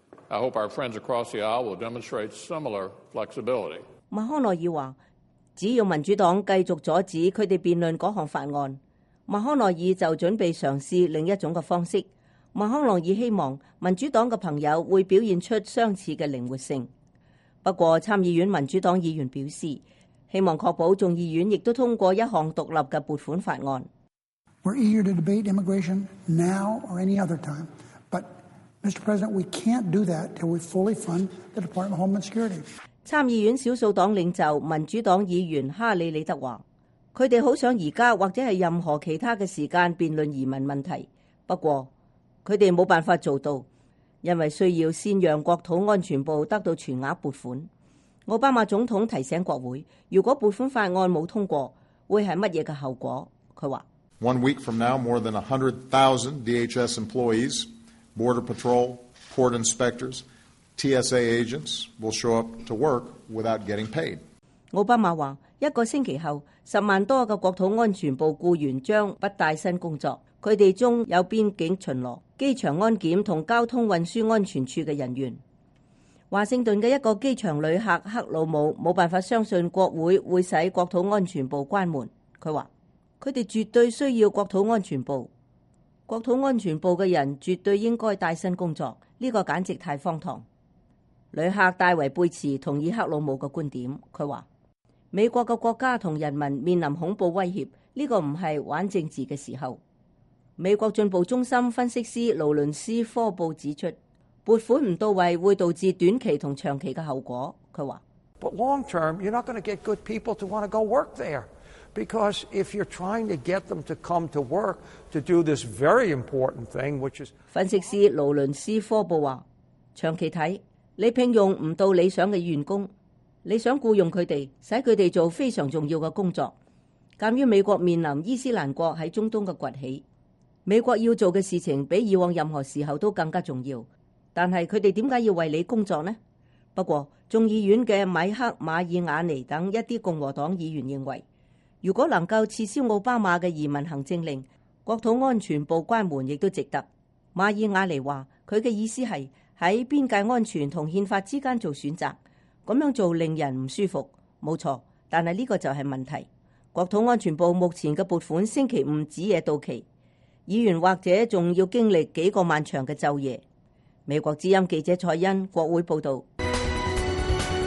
I hope our friends across the aisle will demonstrate similar flexibility. 麥康奈爾話：只要民主黨繼續阻止佢哋辯論嗰項法案，麥康奈爾就準備嘗試另一種嘅方式。麥康奈爾希望民主黨嘅朋友會表現出相似嘅靈活性。不過參議院民主黨議員表示，希望確保眾議院亦都通過一項獨立嘅撥款法案。 We're eager to debate immigration now or any other time, but Mister President, we can't do that till we fully fund the Department of Homeland Security. 參議院少數黨領袖民主黨議員哈里里德話：佢哋好想而家或者係任何其他嘅時間辯論移民問題，不過佢哋冇辦法做到，因為需要先讓國土安全部得到全額撥款。奧巴馬總統提醒國會，如果撥款法案冇通過，會係乜嘢嘅後果？佢話 ：One week from now, more than one hundred thousand D H S employees, Border Patrol, Port inspectors, T S A agents will show up to work without getting paid. 奧巴馬話：一個星期後，十萬多個國土安全部僱員將不帶薪工作，佢哋中有邊境巡邏、機場安檢同交通運輸安全處嘅人員。華盛頓嘅一個機場旅客克魯姆冇辦法相信國會會使國土安全部關門。佢話：佢哋絕對需要國土安全部，國土安全部嘅人絕對應該帶薪工作。呢個簡直太荒唐。旅客戴維貝茨同意克魯姆嘅觀點。佢話：美國嘅國家同人民面臨恐怖威脅，呢個唔係玩政治嘅時候。美國進步中心分析師勞倫斯科布指出，撥款唔到位會導致短期同長期嘅後果。佢話 But long term, you're not going to get good people to want to go work there, because if you're trying to get them to come to work to do this very important thing, which is 分析師勞倫斯科布話，長期睇，你聘用唔到理想嘅員工，你想僱用佢哋，使佢哋做非常重要嘅工作。鑑於美國面臨伊斯蘭國喺中東嘅崛起，美國要做嘅事情比以往任何時候都更加重要。但係佢哋點解要為你工作呢？不過眾議院嘅米克馬爾瓦尼等一啲共和黨議員認為，如果能夠撤銷奧巴馬嘅移民行政令，國土安全部關門亦都值得。馬爾瓦尼話，佢嘅意思係喺邊界安全同憲法之間做選擇，咁樣做令人唔舒服，冇錯。但係呢個就係問題。國土安全部目前嘅撥款星期五子夜到期，議員或者仲要經歷幾個漫長嘅晝夜。美國之音記者蔡欣，國會報道。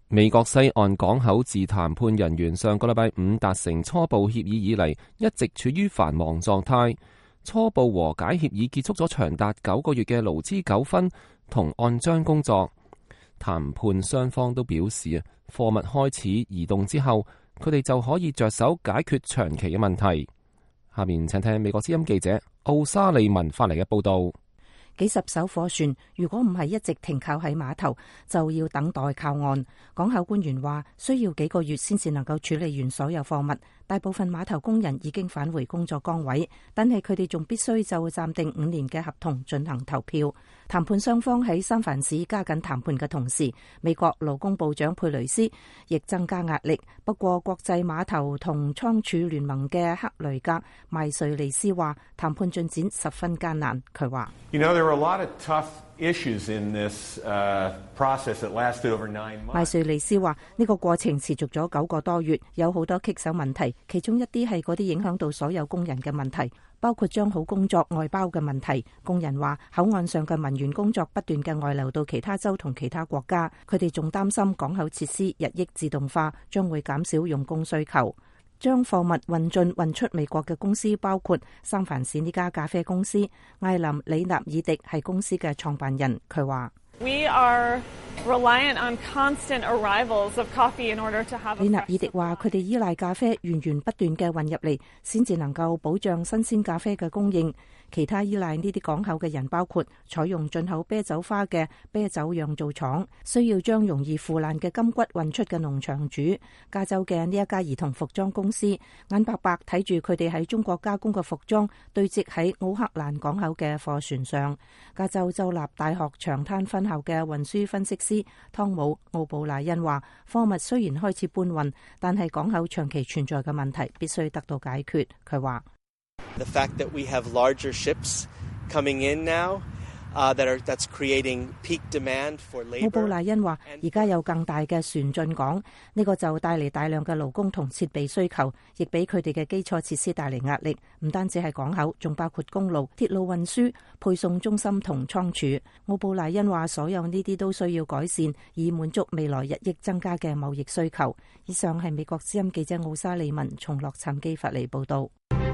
美國西岸港口自談判人員上個禮拜五達成初步協議以嚟，一直處於繁忙狀態。初步和解協議結束咗長達九個月嘅勞資糾紛同按章工作。談判雙方都表示啊，貨物開始移動之後，佢哋就可以着手解決長期嘅問題。下面請聽美國之音記者奧沙利文發嚟嘅報道。 幾十艘貨船如果唔係一直停靠喺碼頭，就要等待靠岸。港口官員話，需要幾個月先至能夠處理完所有貨物。大部分碼頭工人已經返回工作崗位，但係佢哋仲必須就暫定五年嘅合同進行投票。談判雙方喺三藩市加緊談判嘅同時，美國勞工部長佩雷斯亦增加壓力。不過，國際碼頭同倉儲聯盟嘅克雷格邁瑞利斯話，談判進展十分艱難。佢話 You know, there were a lot of tough issues in this uh, process that lasted over nine months. 邁瑞利斯話：呢個過程持續咗九個多月，有好多棘手問題，其中一啲係嗰啲影響到所有工人嘅問題，包括將好工作外包嘅問題。工人話口岸上嘅文員工作不斷嘅外流到其他州同其他國家，佢哋仲擔心港口設施日益自動化將會減少用工需求。將貨物運進運出美國嘅公司包括三藩市呢家咖啡公司。艾琳李納爾迪係公司嘅創辦人，佢話 ：We are reliant on constant arrivals of coffee in order to have。 李納爾迪話：佢哋依賴咖啡源源不斷嘅運入嚟，先至能夠保障新鮮咖啡嘅供應。其他依賴呢啲港口嘅人包括採用進口啤酒花嘅啤酒釀造廠，需要將容易腐爛嘅金骨運出嘅農場主。加州嘅呢一家兒童服裝公司眼白白睇住佢哋喺中國加工嘅服裝堆積喺奧克蘭港口嘅貨船上。加州州立大學長灘分校嘅運輸分析師湯姆奧布萊恩話：貨物雖然開始搬運，但係港口長期存在嘅問題必須得到解決。佢話 The fact that we have larger ships coming in now, uh, that are that's creating peak demand for labor. 奧布萊恩話：而家有更大嘅船進港，呢個就帶嚟大量嘅勞工同設備需求，亦俾佢哋嘅基礎設施帶嚟壓力。唔單止係港口，仲包括公路、鐵路運輸、配送中心同倉儲。奧布萊恩話：所有呢啲都需要改善，以滿足未來日益增加嘅貿易需求。以上係美國之音記者奧沙利文從洛杉磯發嚟報道。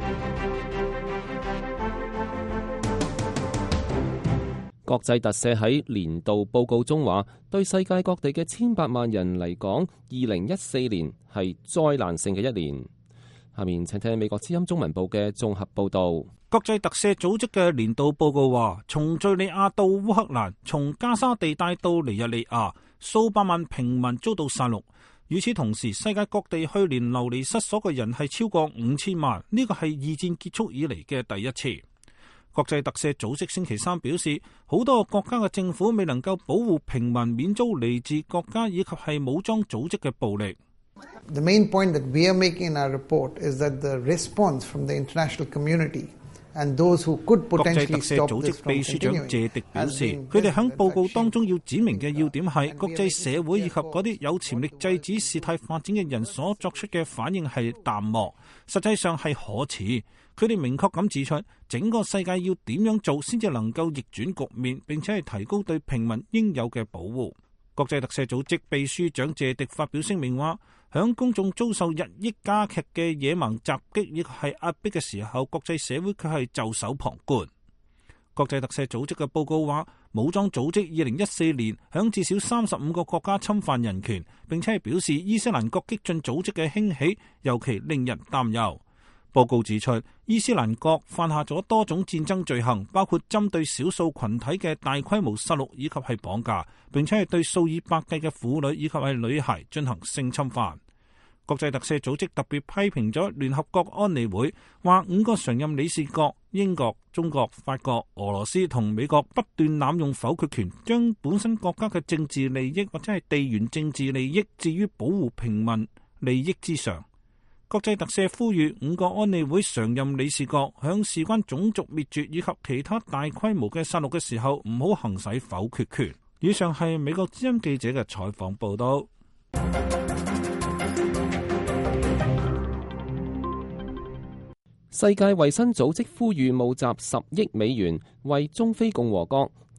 國際特赦喺年度報告中話，對世界各地嘅千百萬人嚟講，二零一四年係災難性嘅一年。下面請聽美國之音中文部嘅綜合報道。 國際特赦組織嘅年度報告話，從敘利亞到烏克蘭，從加沙地帶到尼日利亞，數百萬平民遭到殺戮。與此同時，世界各地去年流離失所嘅人係超過五千萬，呢個係二戰結束以嚟嘅第一次。國際特赦組織星期三表示，好多國家嘅政府未能夠保護平民免遭嚟自國家以及係武裝組織嘅暴力。 The main point that we are making in our report is that the response from the international community and those who could potentially stop this from continuing。國際特赦組織秘書長謝迪表示，佢哋喺報告當中要指明嘅要點係，國際社會以及嗰啲有潛力制止事態發展嘅人所作出嘅反應係淡漠，實際上係可恥。佢哋明確咁指出，整個世界要點樣做先至能夠逆轉局面，並且係提高對平民應有嘅保護。國際特赦組織秘書長謝迪發表聲明話，響公眾遭受日益加劇嘅野蠻襲擊亦係壓迫嘅時候，國際社會卻係袖手旁觀。國際特赦組織嘅報告話，武裝組織二零一四年響至少三十五個國家侵犯人權，並且係表示伊斯蘭國激進組織嘅興起尤其令人擔憂。報告指出，伊斯蘭國犯下咗多種戰爭罪行，包括針對少數群體嘅大規模殺戮以及係綁架，並且係對數以百計嘅婦女以及係女孩進行性侵犯。國際特赦組織特別批評咗聯合國安理會，話五個常任理事國英國、中國、法國、俄羅斯同美國不斷濫用否決權，將本身國家嘅政治利益或者係地緣政治利益置於保護平民利益之上。國際特赦呼籲五個安理會常任理事國響事關種族滅絕以及其他大規模嘅殺戮嘅時候，唔好行使否決權。以上係美國之音記者嘅採訪報道。 世界衛生組織呼籲募集十億美元，為中非共和國、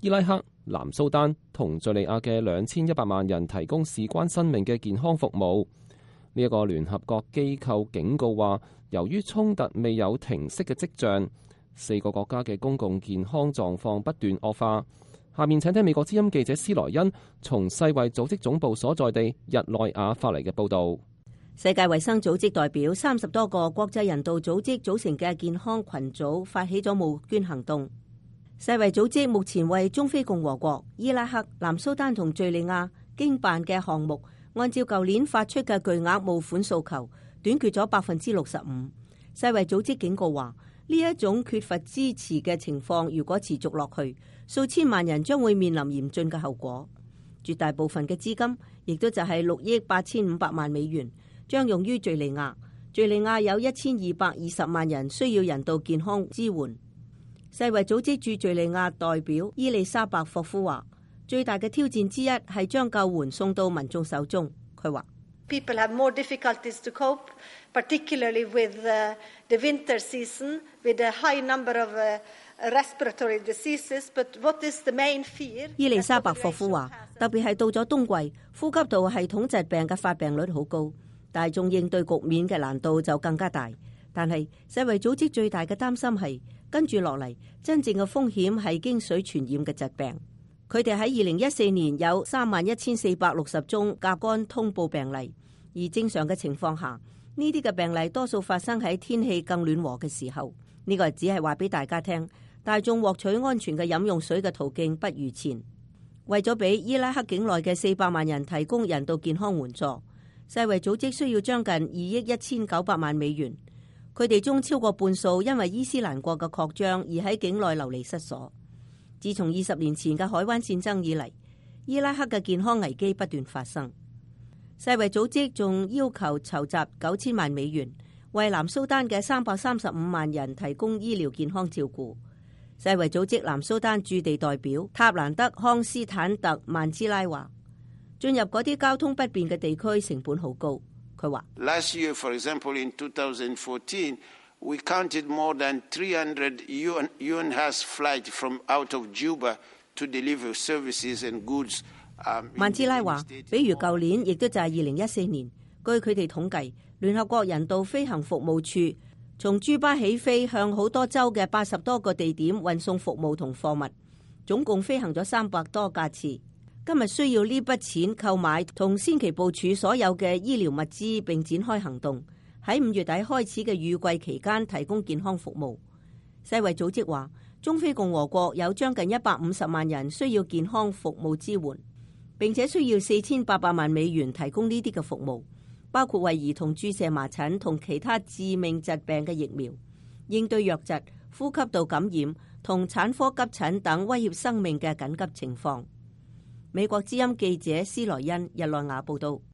伊拉克、南蘇丹同敘利亞嘅兩千一百萬人提供事關生命嘅健康服務。呢一個聯合國機構警告話，由於衝突未有停息嘅跡象，四個國家嘅公共健康狀況不斷惡化。下面請聽美國之音記者斯萊恩從世衛組織總部所在地日內瓦發嚟嘅報導。 世界衛生組織代表三十多個國際人道組織組成嘅健康群組發起咗募捐行動。世衛組織目前為中非共和國、伊拉克、南蘇丹同敘利亞經辦嘅項目，按照舊年發出嘅巨額募款訴求，短缺咗百分之六十五。世衛組織警告話，呢一種缺乏支持嘅情況如果持續落去，數千萬人將會面臨嚴峻嘅後果。絕大部分嘅資金，亦都就係六億八千五百萬美元，將用於敘利亞。敘利亞有一千二百二十萬人需要人道健康支援。世衛組織駐敘利亞代表伊麗莎白霍夫話，最大嘅挑戰之一係將救援送到民眾手中。佢話 People have more difficulties to cope, particularly with uh, the winter season, with a high number of uh, respiratory diseases. But what is the main fear? 伊麗莎白霍夫話，特別係到咗冬季，呼吸道系統疾病嘅發病率好高，大眾應對局面嘅難度就更加大。但係世衛組織最大嘅擔心係跟住落嚟，真正嘅風險係經水傳染嘅疾病。佢哋喺二零一四年有三萬一千四百六十宗甲肝通報病例，而正常嘅情況下，呢啲嘅病例多數發生喺天氣更暖和嘅時候。呢個只係話俾大家聽，大眾獲取安全嘅飲用水嘅途徑不如前。為咗俾伊拉克境內嘅四百萬人提供人道健康援助，世衛組織需要將近二億一千九百萬美元。佢哋中超過半數因為伊斯蘭國嘅擴張而喺境內流離失所。自從二十年前嘅海灣戰爭以嚟，伊拉克嘅健康危機不斷發生。世衛組織仲要求籌集九千萬美元，為南蘇丹嘅三百三十五萬人提供醫療健康照顧。世衛組織南蘇丹駐地代表塔蘭德康斯坦特曼茲拉話，進入嗰啲交通不便嘅地區成本好高。佢話 Last year, for example, in twenty fourteen, we counted more than three hundred U N, U N H A S flights from out of Juba to deliver services and goods. 曼茲拉話，比如舊年，亦都就係二零一四年，據佢哋統計，聯合國人道飛行服務處從朱巴起飛向好多州嘅八十多個地點運送服務同貨物，總共飛行咗三百多架次。今日需要呢筆錢購買同先期部署所有嘅醫療物資，並展開行動，喺五月底開始嘅雨季期間提供健康服務。世衛組織話，中非共和國有將近一百五十萬人需要健康服務支援，並且需要四千八百萬美元提供呢啲嘅服務，包括為兒童注射麻疹同其他致命疾病嘅疫苗，應對瘧疾、呼吸道感染同產科急診等威脅生命嘅緊急情況。美國之音記者斯萊恩日內瓦報道。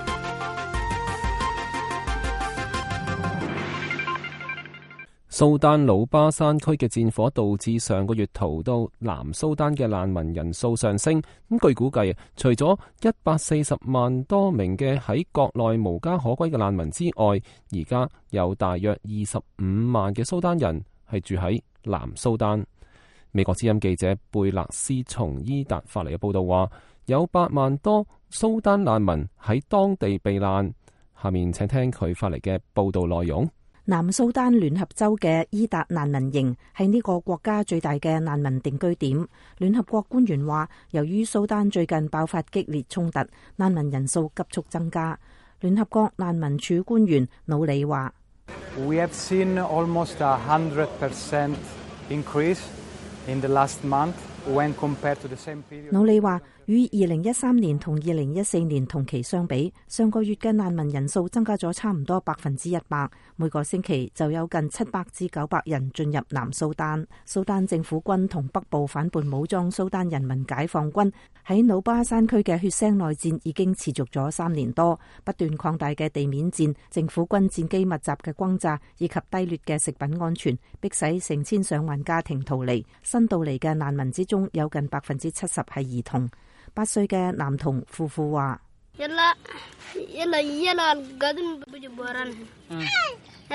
蘇丹魯巴山區嘅戰火導致上個月逃到南蘇丹嘅難民人數上升。咁據估計，除咗一百四十萬多名嘅喺國內無家可歸嘅難民之外，而家有大約二十五萬嘅蘇丹人係住喺南蘇丹。美國之音記者貝勒斯從伊達發嚟嘅報道話，有八萬多蘇丹難民喺當地避難。下面請聽佢發嚟嘅報道內容。 南蘇丹聯合州嘅伊達難民營係呢個國家最大嘅難民定居點。聯合國官員話，由於蘇丹最近爆發激烈衝突，難民人數急速增加。聯合國難民署官員努里話 We have seen almost a hundred percent increase in the last month when compared to the same period. 努里話，與二零一三年同二零一四年同期相比，上個月嘅難民人數增加咗差唔多百分之一百，每個星期就有近七百至九百人進入南蘇丹。蘇丹政府軍同北部反叛武裝蘇丹人民解放軍喺努巴山區嘅血腥內戰已經持續咗三年多，不斷擴大嘅地面戰、政府軍戰機密集嘅轟炸以及低劣嘅食品安全，迫使成千上萬家庭逃離。新到嚟嘅難民之中有近百分之七十係兒童。八歲嘅男童夫婦話：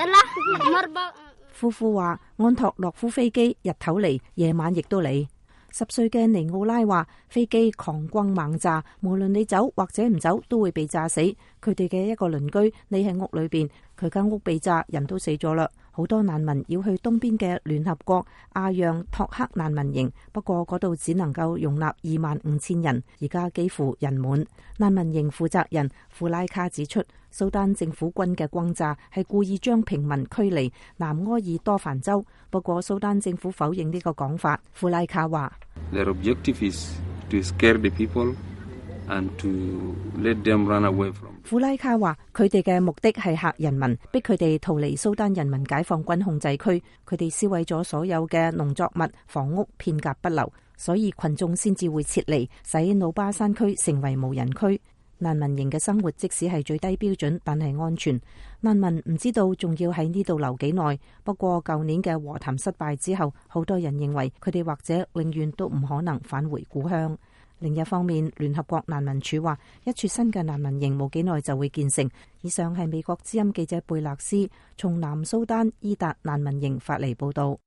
夫婦話安托洛夫飛機日頭嚟，夜晚亦都嚟。 十歲嘅尼奧拉話：飛機狂轟猛炸，無論你走或者唔走，都會被炸死。佢哋嘅一個鄰居匿喺屋裏邊，佢間屋被炸，人都死咗啦。好多難民要去東邊嘅聯合國阿讓托克難民營，不過嗰度只能夠容納二萬五千人，而家幾乎人滿。難民營負責人庫拉卡指出，蘇丹政府軍嘅轟炸係故意將平民驅離南埃爾多凡州，不過蘇丹政府否認呢個講法。庫拉卡話 ：Their objective is to scare the people and to let them run away from。 庫拉卡話：佢哋嘅目的係嚇人民，逼佢哋逃離蘇丹人民解放軍控制區。佢哋燒毀咗所有嘅農作物、房屋，片甲不留，所以群眾先至會撤離，使努巴山區成為無人區。難民營嘅生活即使係最低標準，但係安全。難民唔知道仲要喺呢度留幾耐。不過舊年嘅和談失敗之後，好多人認為佢哋或者永遠都唔可能返回故鄉。另一方面，聯合國難民署話，一處新嘅難民營冇幾耐就會建成。以上係美國之音記者貝勒斯從南蘇丹伊達難民營發嚟報道。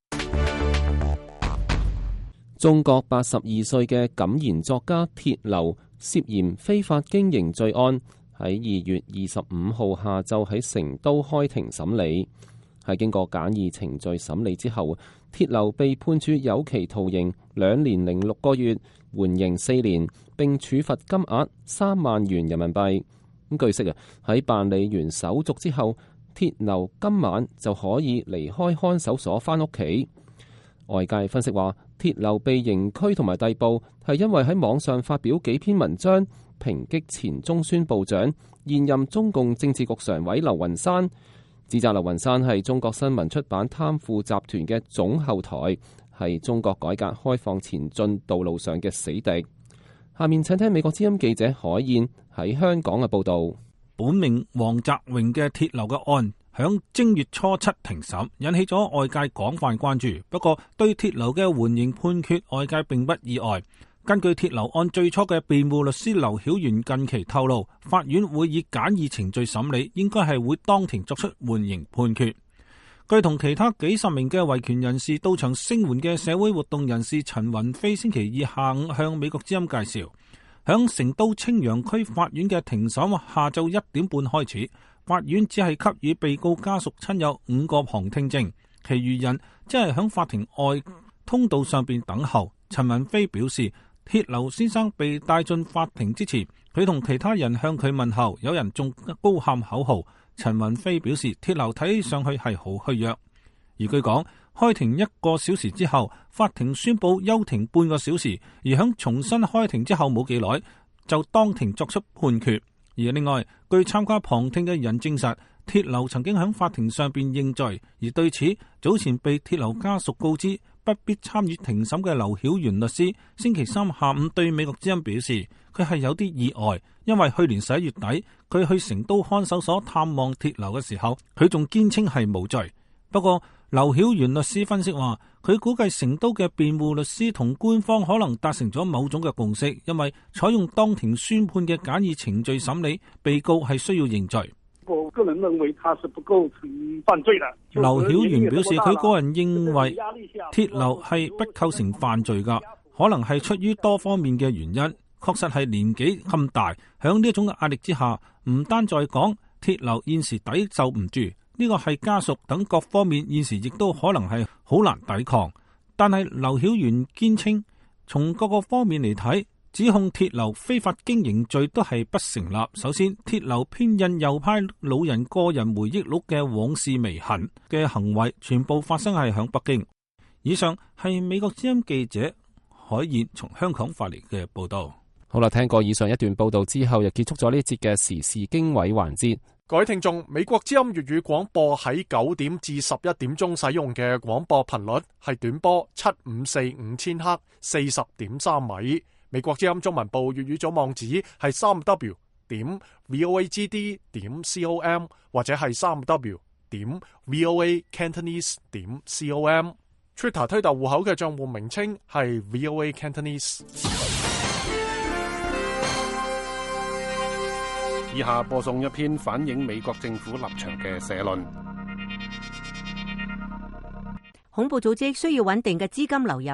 中國八十二歲嘅敢言作家鐵流涉嫌非法經營罪案，喺二月二十五號下晝喺成都開庭審理。喺經過簡易程序審理之後，鐵流被判處有期徒刑兩年零六個月，緩刑四年，並處罰金額三萬元人民幣。咁據悉啊，喺辦理完手續之後，鐵流今晚就可以離開看守所返屋企。外界分析話，鐵流被刑拘同埋逮捕係因為喺網上發表幾篇文章抨擊前中宣部長、現任中共政治局常委劉雲山，指責劉雲山係中國新聞出版貪腐集團嘅總後台，係中國改革開放前進道路上嘅死敵。下面請聽美國之音記者海燕喺香港嘅報道。 本名黃澤榮嘅鐵流嘅案響正月初七庭審，引起咗外界廣泛關注。不過對鐵流嘅緩刑判決，外界並不意外。根據鐵流案最初嘅辯護律師劉曉元近期透露，法院會以簡易程序審理，應該係會當庭作出緩刑判決。據同其他幾十名嘅維權人士到場聲援嘅社會活動人士陳雲飛星期二下午向美國之音介紹，響成都青陽區法院嘅庭審下晝一點半開始，法院只係給予被告家屬親友五個旁聽證，其餘人即係響法庭外通道上邊等候。陳雲飛表示，鐵流先生被帶進法庭之前，佢同其他人向佢問候，有人仲高喊口號。陳雲飛表示，鐵流睇上去係好虛弱。而據講，開庭一個小時之後，法庭宣布休庭半個小時，而響重新開庭之後冇幾耐，就當庭作出判決。而另外，據參加旁聽嘅人證實，鐵流曾經響法庭上邊認罪。而對此，早前被鐵流家屬告知不必參與庭審嘅劉曉元律師，星期三下午對美國之音表示，佢係有啲意外，因為去年十一月底佢去成都看守所探望鐵流嘅時候，佢仲堅稱係無罪。不過劉曉元律師分析話，佢估計成都嘅辯護律師同官方可能達成咗某種嘅共識，因為採用當庭宣判嘅簡易程序審理，被告係需要認罪。 我個人認為他是不構成犯罪的。 劉曉元表示，佢個人認為鐵流係不構成犯罪噶，可能係出於多方面嘅原因。確實係年紀咁大，響呢一種嘅壓力之下，唔單在講鐵流現時抵受唔住，呢個係家屬等各方面現時亦都可能係好難抵抗。但係劉曉元堅稱，從各個方面嚟睇，指控鐵流非法經營罪都係不成立。首先，鐵流編印右派老人個人回憶錄嘅往事微痕嘅行為，全部發生係響北京。以上係美國之音記者海燕從香港發嚟嘅報道。 好啦，聽過以上一段報道之後，就結束咗呢一節嘅時事經緯環節。 各位聽眾，美國之音粵語廣播喺九點至十一點鐘使用嘅廣播頻率係短波七五四五千赫四十點三米。美國之音中文部粵語組網址係三 w 點 voagd 點 com 或者係三 w 點 voacantonese 點 com。Twitter 推特戶口嘅賬戶名稱係 voa cantonese。 以下播送一篇反映美國政府立場嘅社論。 恐怖組織需要穩定嘅資金流入，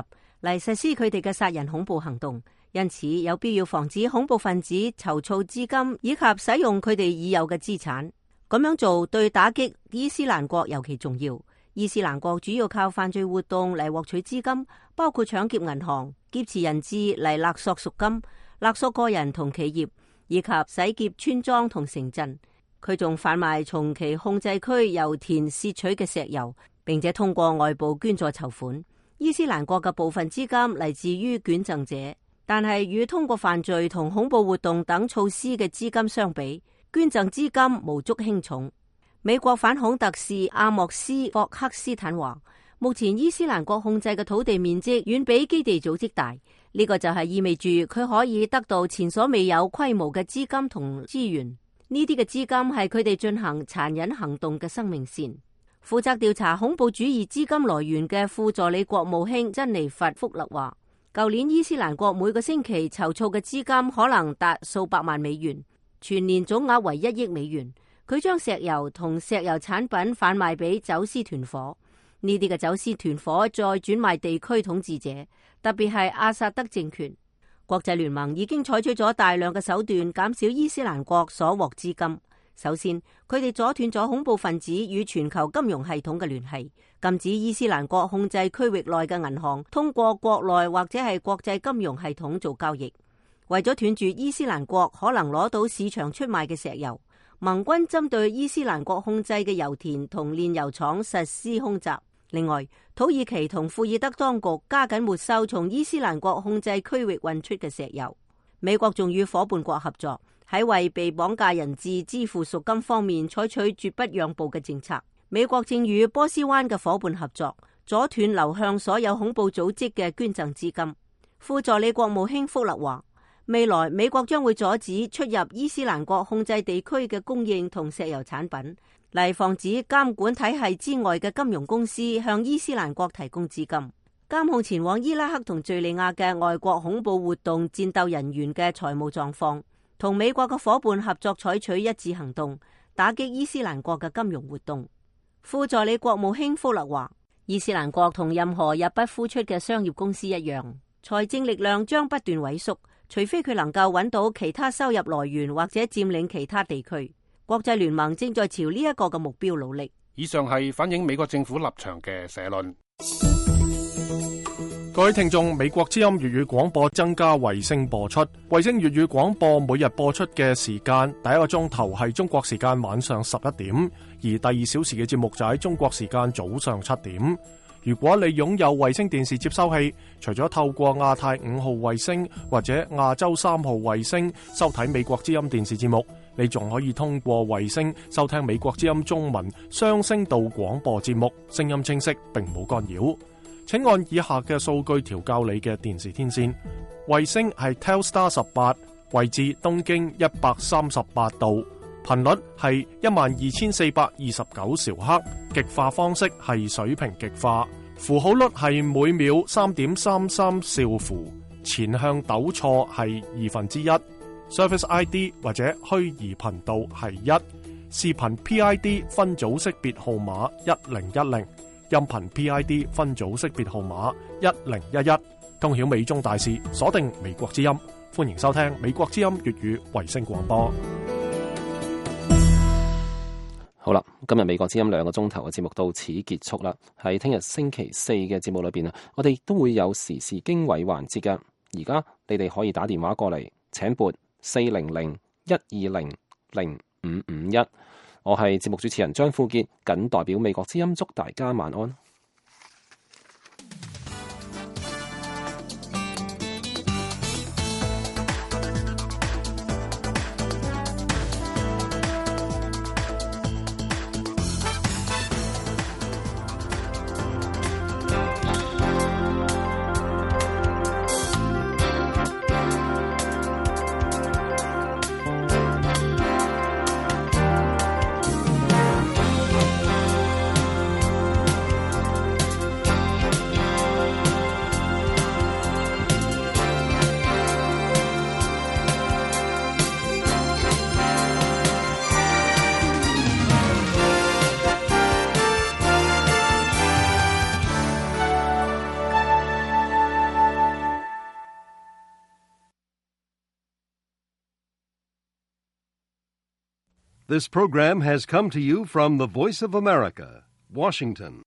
嚟實施佢哋嘅殺人恐怖行動，因此有必要防止恐怖分子籌措資金以及使用佢哋已有嘅資產。咁樣做對打擊伊斯蘭國尤其重要。伊斯蘭國主要靠犯罪活動嚟獲取資金，包括搶劫銀行、劫持人質嚟勒索贖金、勒索個人同企業，以及洗劫村莊同城鎮。佢仲販賣從其控制區油田竊取嘅石油，並且通過外部捐助籌款。伊斯蘭國嘅部分資金嚟自於捐贈者，但係與通過犯罪同恐怖活動等措施嘅資金相比，捐贈資金無足輕重。美國反恐特使阿莫斯霍克斯坦話，目前伊斯蘭國控制嘅土地面積遠比基地組織大，呢個就係意味住佢可以得到前所未有規模嘅資金同資源。呢啲嘅資金係佢哋進行殘忍行動嘅生命線。負責調查恐怖主義資金來源嘅副助理國務卿珍妮佛福勒話，舊年伊斯蘭國每個星期籌措嘅資金可能達數百萬美元，全年總額為一億美元。佢將石油同石油產品販賣俾走私團伙，呢啲嘅走私團伙再轉賣地區統治者，特別係阿薩德政權。國際聯盟已經採取咗大量嘅手段減少伊斯蘭國所獲資金。首先，佢哋阻斷咗恐怖分子與全球金融系統嘅聯繫，禁止伊斯蘭國控制區域內嘅銀行通過國內或者係國際金融系統做交易。為咗斷絕伊斯蘭國可能攞到市場出賣嘅石油，盟軍針對伊斯蘭國控制嘅油田同煉油廠實施空襲。另外，土耳其同庫爾德當局加緊沒收從伊斯蘭國控制區域運出嘅石油。美國仲與夥伴國合作，喺為被綁架人質支付贖金方面採取絕不讓步嘅政策。美國正與波斯灣嘅夥伴合作，阻斷流向所有恐怖組織嘅捐贈資金。副助理國務卿福勒話，未來美國將會阻止出入伊斯蘭國控制地區嘅供應同石油產品，嚟防止監管體系之外嘅金融公司向伊斯蘭國提供資金。監控前往伊拉克同敘利亞嘅外國恐怖活動戰鬥人員嘅財務狀況，同美國嘅夥伴合作採取一致行動，打擊伊斯蘭國嘅金融活動。副助理國務卿福勒話，伊斯蘭國同任何入不敷出嘅商業公司一樣，財政力量將不斷萎縮，除非佢能夠揾到其他收入來源或者佔領其他地區。國際聯盟正在朝呢一個嘅目標努力。 以上係反映美國政府立場嘅社論。 各位聽眾，美國之音粵語廣播增加衛星播出，衛星粵語廣播每日播出嘅時間，第一個鐘頭係中國時間晚上十一點，而第二小時嘅節目就喺中國時間早上七點。如果你擁有衛星電視接收器，除咗透過亞太五號衛星或者亞洲三號衛星收睇美國之音電視節目，你仲可以通過衛星收聽美國之音中文雙聲道廣播節目，聲音清晰並冇干擾。請按以下嘅數據調校你嘅電視天線。衛星係 Telstar 十八，位置東經一百三十八度，頻率係一萬二千四百二十九兆赫，極化方式係水平極化，符號率係每秒三點三三兆符，前向抖錯係二分之一，Service I D 或者虛擬頻道係一，視頻 P I D 分組識別號碼一零一零。音頻 P I D 分組識別號碼一零一一，通曉美中大事，鎖定美國之音，歡迎收聽美國之音粵語衛星廣播。 好啦，今日美國之音兩個鐘頭嘅節目到此結束啦。喺聽日星期四嘅節目裏邊啊，我哋都會有時事經緯環節嘅。而家你哋可以打電話過嚟，請撥四零零一二零零五五一。我係節目主持人張富傑，謹代表美國之音祝大家晚安。 This program has come to you from the Voice of America, Washington.